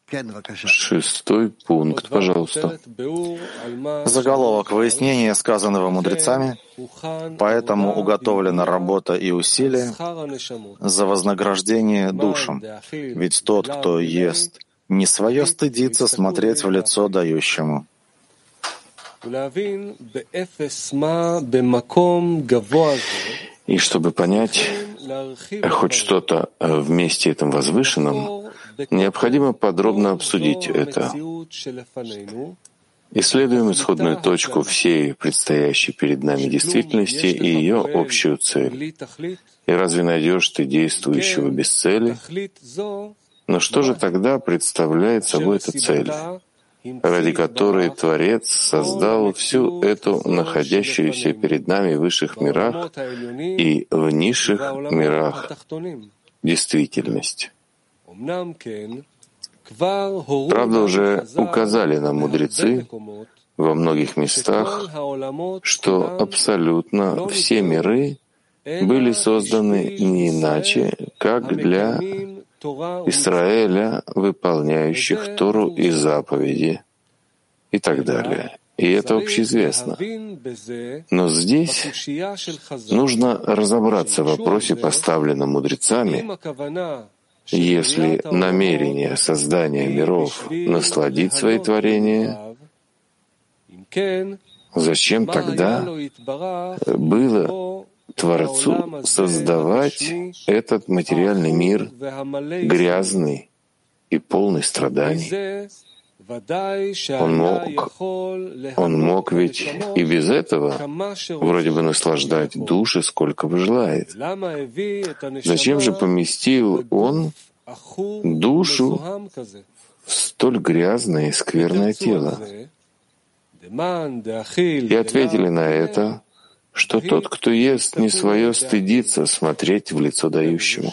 Шестой пункт, пожалуйста. Заголовок выяснения сказанного мудрецами, поэтому уготовлена работа и усилия за вознаграждение душам, ведь тот, кто ест не свое, стыдится смотреть в лицо дающему. И чтобы понять хоть что-то в месте этом возвышенном, необходимо подробно обсудить это. Исследуем исходную точку всей предстоящей перед нами действительности и ее общую цель. И разве найдешь ты действующего без цели? Но что же тогда представляет собой эта цель, ради которой Творец создал всю эту находящуюся перед нами в высших мирах и в низших мирах действительность? Правда, уже указали нам мудрецы во многих местах, что абсолютно все миры были созданы не иначе, как для Израиля, выполняющих Тору и заповеди, и так далее. И это общеизвестно. Но здесь нужно разобраться в вопросе, поставленном мудрецами. Если намерение создания миров — насладить свои творения, зачем тогда было Творцу создавать этот материальный мир, грязный и полный страданий? Он мог, он мог ведь и без этого вроде бы наслаждать души, сколько бы желает. Зачем же поместил он душу в столь грязное и скверное тело? И ответили на это, что тот, кто ест не свое, стыдится смотреть в лицо дающему.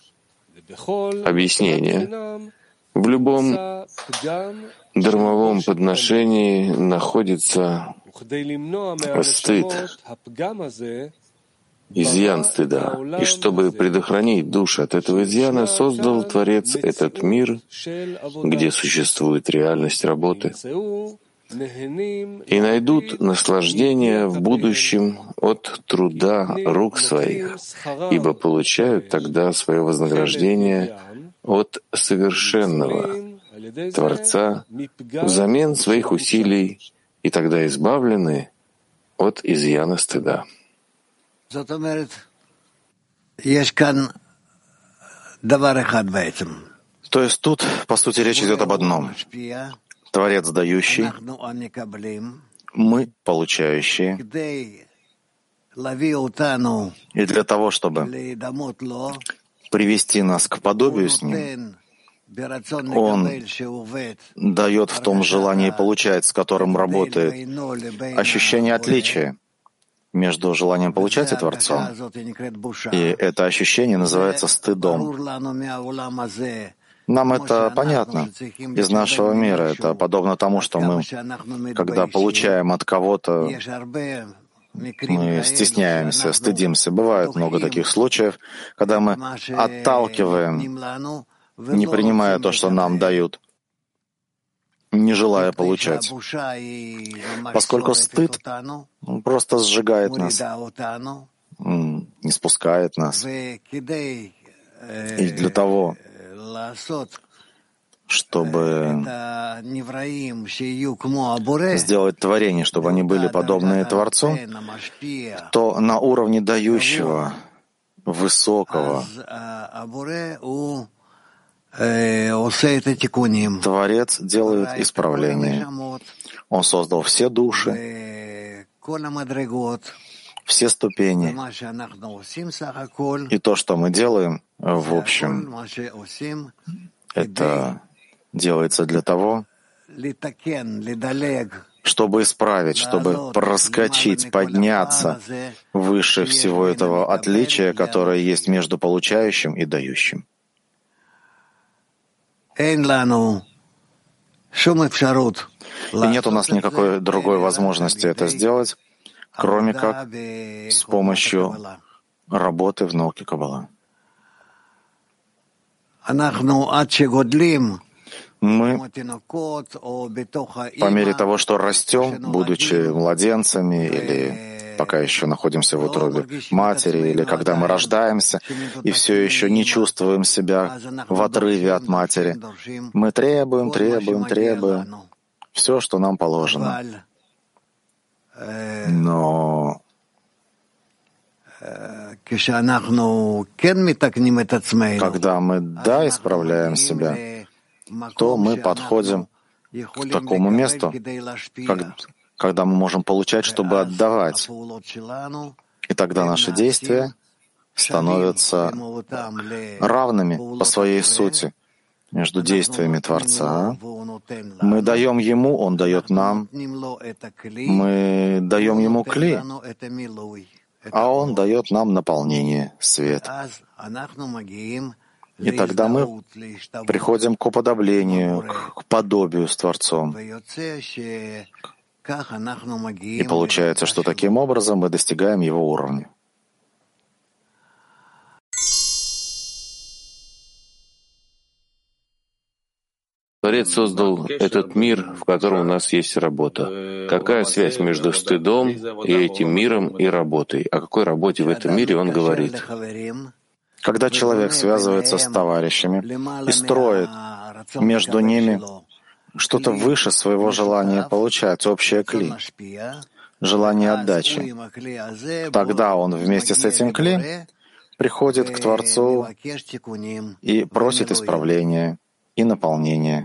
Объяснение. В любом дармовом подношении находится стыд, изъян стыда. И чтобы предохранить души от этого изъяна, создал Творец этот мир, где существует реальность работы, и найдут наслаждение в будущем от труда рук своих, ибо получают тогда свое вознаграждение от совершенного Творца взамен своих усилий, и тогда избавлены от изъяна стыда. То есть тут, по сути, речь идет об одном. Творец дающий, мы получающие. И для того, чтобы привести нас к подобию с Ним, Он дает в том желании получать, с которым работает, ощущение отличия между желанием получать и Творцом. И это ощущение называется стыдом. Нам это понятно из нашего мира. Это подобно тому, что мы, когда получаем от кого-то, мы стесняемся, стыдимся. Бывает много таких случаев, когда мы отталкиваем, не принимая то, что нам дают, не желая получать. Поскольку стыд просто сжигает нас, не спускает нас. И для того, чтобы сделать творение, чтобы они были подобны Творцу, то на уровне дающего, высокого, Творец делает исправление. Он создал все души, все ступени. И то, что мы делаем, в общем, это делается для того, чтобы исправить, чтобы проскочить, подняться выше всего этого отличия, которое есть между получающим и дающим. И нет у нас никакой другой возможности это сделать, кроме как с помощью работы в науке Каббала. мы по мере того, что растем, будучи младенцами или пока еще находимся в утробе матери, или когда мы рождаемся и все еще не чувствуем себя в отрыве от матери, мы требуем, требуем, требуем все, что нам положено. Но когда мы, да, исправляем себя, то мы подходим к такому месту, как, когда мы можем получать, чтобы отдавать. И тогда наши действия становятся равными по своей сути между действиями Творца. Мы даем Ему, Он дает нам. Мы даем Ему кли, а Он дает нам наполнение, свет. И тогда мы приходим к уподоблению, к подобию с Творцом. И получается, что таким образом мы достигаем Его уровня. Творец создал этот мир, в котором у нас есть работа. Какая связь между стыдом и этим миром и работой? О какой работе в этом мире он говорит? Когда человек связывается с товарищами и строит между ними что-то выше своего желания получать, общее кли, желание отдачи, тогда он вместе с этим кли приходит к Творцу и просит исправления и наполнения.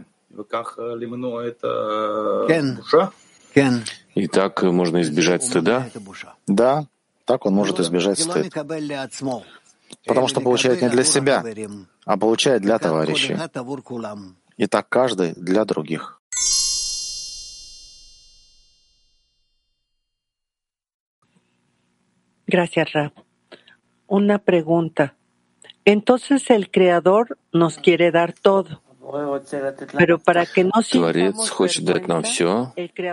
И так можно избежать стыда? Да, так он может избежать стыд. Потому что получает не для себя, а получает для товарищей. И так каждый для других. Gracias, Rab. Una pregunta. Entonces el Creador nos quiere dar todo. Творец хочет дать нам все,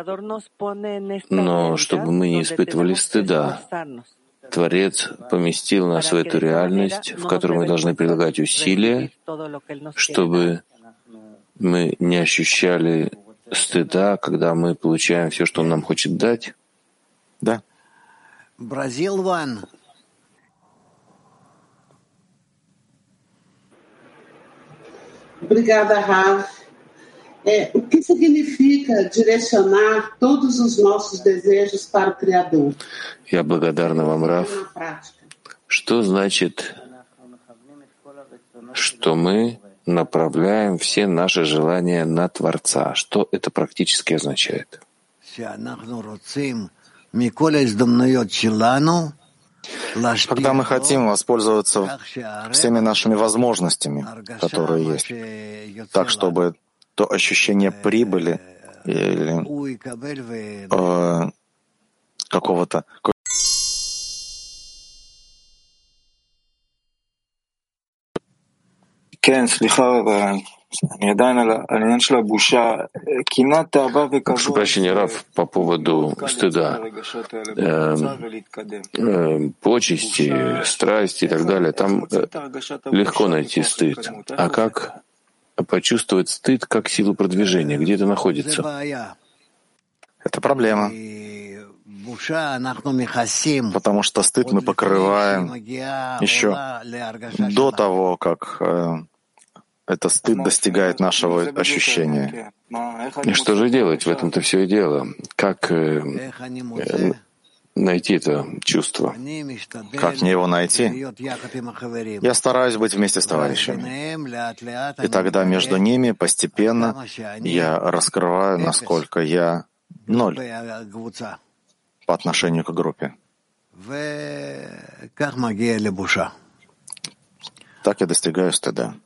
но чтобы мы не испытывали стыда, Творец поместил нас в эту реальность, в которой мы должны прилагать усилия, чтобы мы не ощущали стыда, когда мы получаем все, что Он нам хочет дать. Да. Obrigada, Rav. É, o que significa direcionar todos os nossos desejos para o Criador? Я благодарна вам, Рав. Что значит, что мы направляем все наши желания на Творца? Что это практически означает? Когда мы хотим воспользоваться всеми нашими возможностями, которые есть, так, чтобы то ощущение прибыли или э, какого-то Прошу прощения, Рав, по поводу стыда, э, э, почести, страсти и так далее. Там э, легко найти стыд. А как почувствовать стыд как силу продвижения? Где это находится? Это проблема. Потому что стыд мы покрываем еще до того, как э, этот стыд достигает нашего ощущения. И что же делать? В этом-то все и дело. Как э, э, найти это чувство? Как мне его найти? Я стараюсь быть вместе с товарищами. И тогда между ними постепенно я раскрываю, насколько я ноль по отношению к группе. Так я достигаю стыда.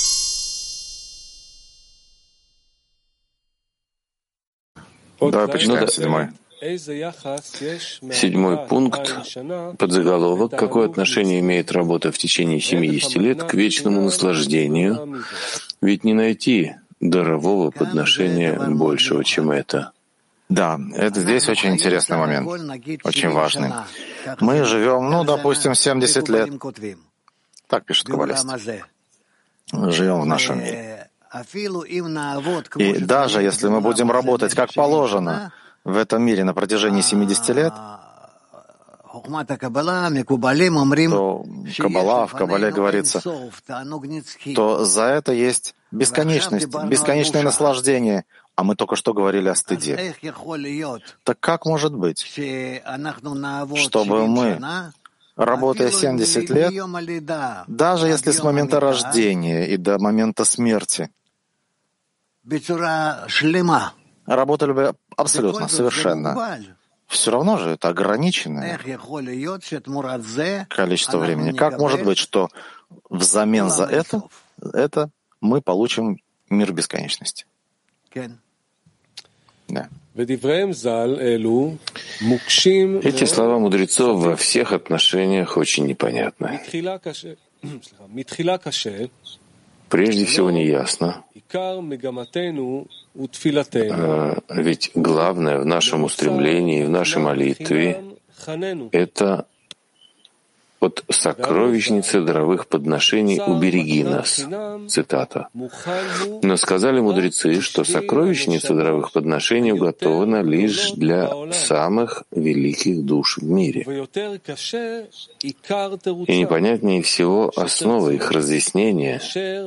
Давай почитаем седьмой. Седьмой пункт, подзаголовок. Какое отношение имеет работа в течение семидесяти лет к вечному наслаждению? Ведь не найти дарового подношения большего, чем это. Да, это здесь очень интересный момент, очень важный. Мы живем, ну, допустим, семьдесят лет. Так пишет каббалист. Живем в нашем мире. И даже если мы будем работать как положено в этом мире на протяжении семидесяти лет, то Каббала, в Каббале говорится, то за это есть бесконечность, бесконечное наслаждение. А мы только что говорили о стыде. Так как может быть, чтобы мы, работая семьдесят лет, даже если с момента рождения и до момента смерти, работали бы абсолютно, совершенно, все равно же это ограниченное количество времени. Как может быть, что взамен за это, это мы получим мир бесконечности? Да. Эти слова мудрецов во всех отношениях очень непонятны. Прежде всего неясно, ведь главное в нашем устремлении, в нашей молитве — это от сокровищницы даровых подношений убереги нас. Цитата. Но сказали мудрецы, что сокровищница даровых подношений уготована лишь для самых великих душ в мире. И непонятнее всего основа их разъяснения.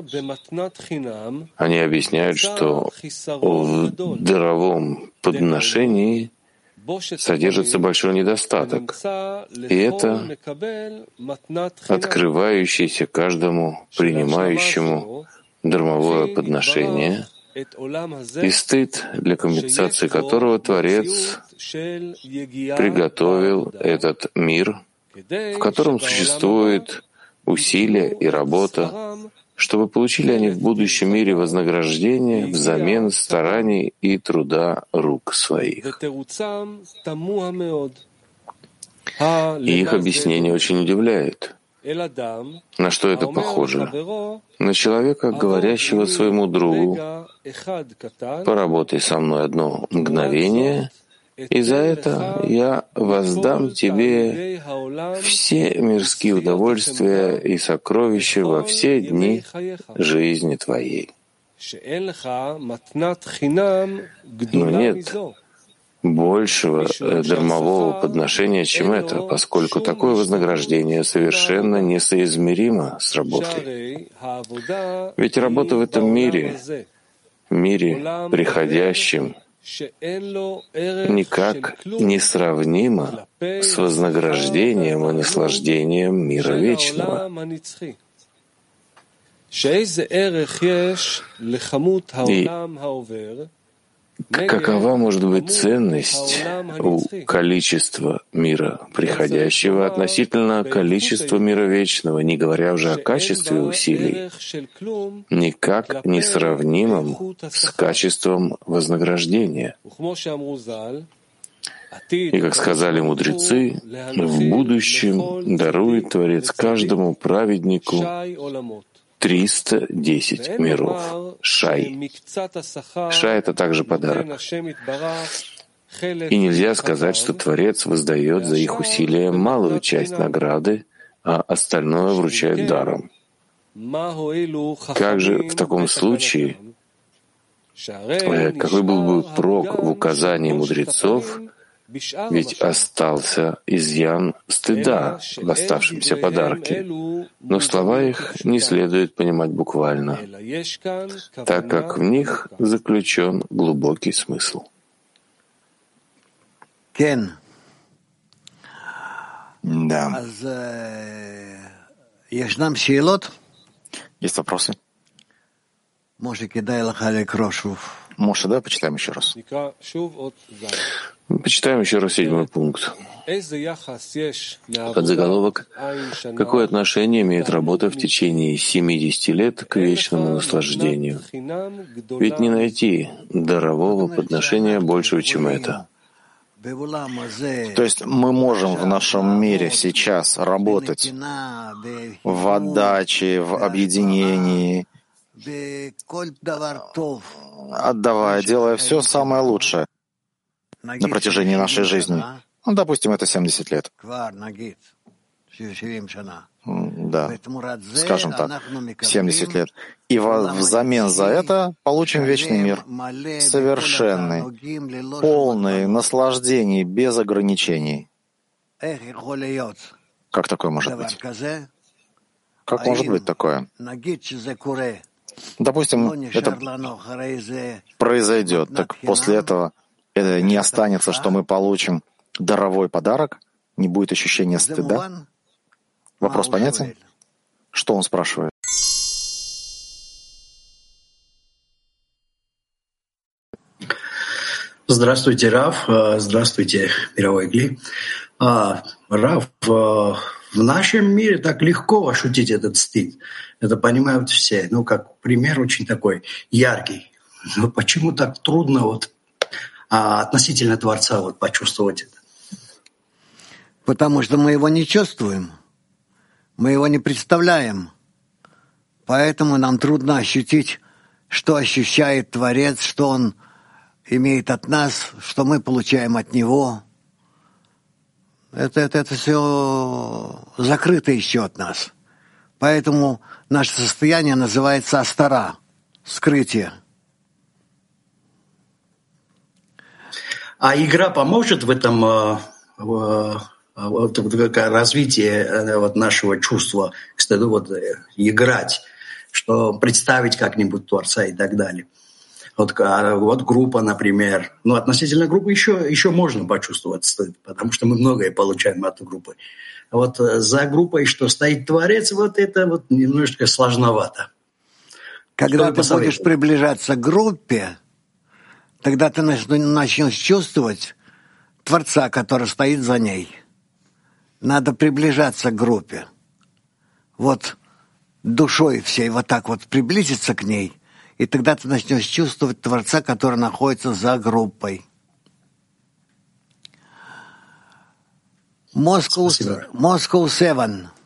Они объясняют, что в даровом подношении содержится большой недостаток, и это открывающееся каждому принимающему дармовое подношение и стыд, для компенсации которого Творец приготовил этот мир, в котором существует усилие и работа, чтобы получили они в будущем мире вознаграждение взамен стараний и труда рук своих. И их объяснение очень удивляет. На что это похоже? На человека, говорящего своему другу: «Поработай со мной одно мгновение, и за это я воздам тебе все мирские удовольствия и сокровища во все дни жизни твоей». Но нет большего дармового подношения, чем это, поскольку такое вознаграждение совершенно несоизмеримо с работой. Ведь работа в этом мире, мире приходящем, никак не сравнима с вознаграждением и наслаждением мира вечного. И какова может быть ценность у количества мира приходящего относительно количества мира вечного, не говоря уже о качестве усилий, никак не сравнимом с качеством вознаграждения? И, как сказали мудрецы, в будущем дарует Творец каждому праведнику триста десять миров. Шай. Шай — это также подарок. И нельзя сказать, что Творец воздает за их усилия малую часть награды, а остальное вручает даром. Как же в таком случае, какой был бы прок в указании мудрецов, ведь остался изъян стыда в оставшемся подарке, но слова их не следует понимать буквально, так как в них заключен глубокий смысл. Кен. Да. Есть вопросы? Моше, да, почитаем еще раз. Почитаем еще раз седьмой пункт. Подзаголовок: какое отношение имеет работа в течение семидесяти лет к вечному наслаждению? Ведь не найти дарового подношения большего, чем это. То есть мы можем в нашем мире сейчас работать в отдаче, в объединении, отдавая, делая все самое лучшее на протяжении нашей жизни. Ну, допустим, это семьдесят лет. да, скажем так, семьдесят лет. И во, взамен за это получим вечный мир, совершенный, полный наслаждений, без ограничений. Как такое может быть? Как может быть такое? Допустим, это произойдет, так после этого это не останется, что мы получим даровой подарок, не будет ощущения стыда. Вопрос понятен? Что он спрашивает? Здравствуйте, Рав. Здравствуйте, мировой Гли. Рав, в нашем мире так легко ощутить этот стыд. Это понимают все. Ну, как пример очень такой яркий. Но почему так трудно вот относительно Творца вот почувствовать это? Потому что мы его не чувствуем. Мы его не представляем. Поэтому нам трудно ощутить, что ощущает Творец, что он имеет от нас, что мы получаем от него. Это, это, это все закрыто еще от нас. Поэтому наше состояние называется астара, скрытие. А игра поможет в этом в, вот, развитии вот, нашего чувства, кстати, вот, играть, что представить как-нибудь Творца и так далее. Вот, вот группа, например. Ну, относительно группы еще, еще можно почувствовать стыд, потому что мы многое получаем от группы. Вот за группой, что стоит Творец, вот это вот немножечко сложновато. Когда ты будешь приближаться к группе, тогда ты начнешь чувствовать Творца, который стоит за ней. Надо приближаться к группе. Вот душой всей вот так вот приблизиться к ней, и тогда ты начнешь чувствовать Творца, который находится за группой. Moscow, Moscow семь.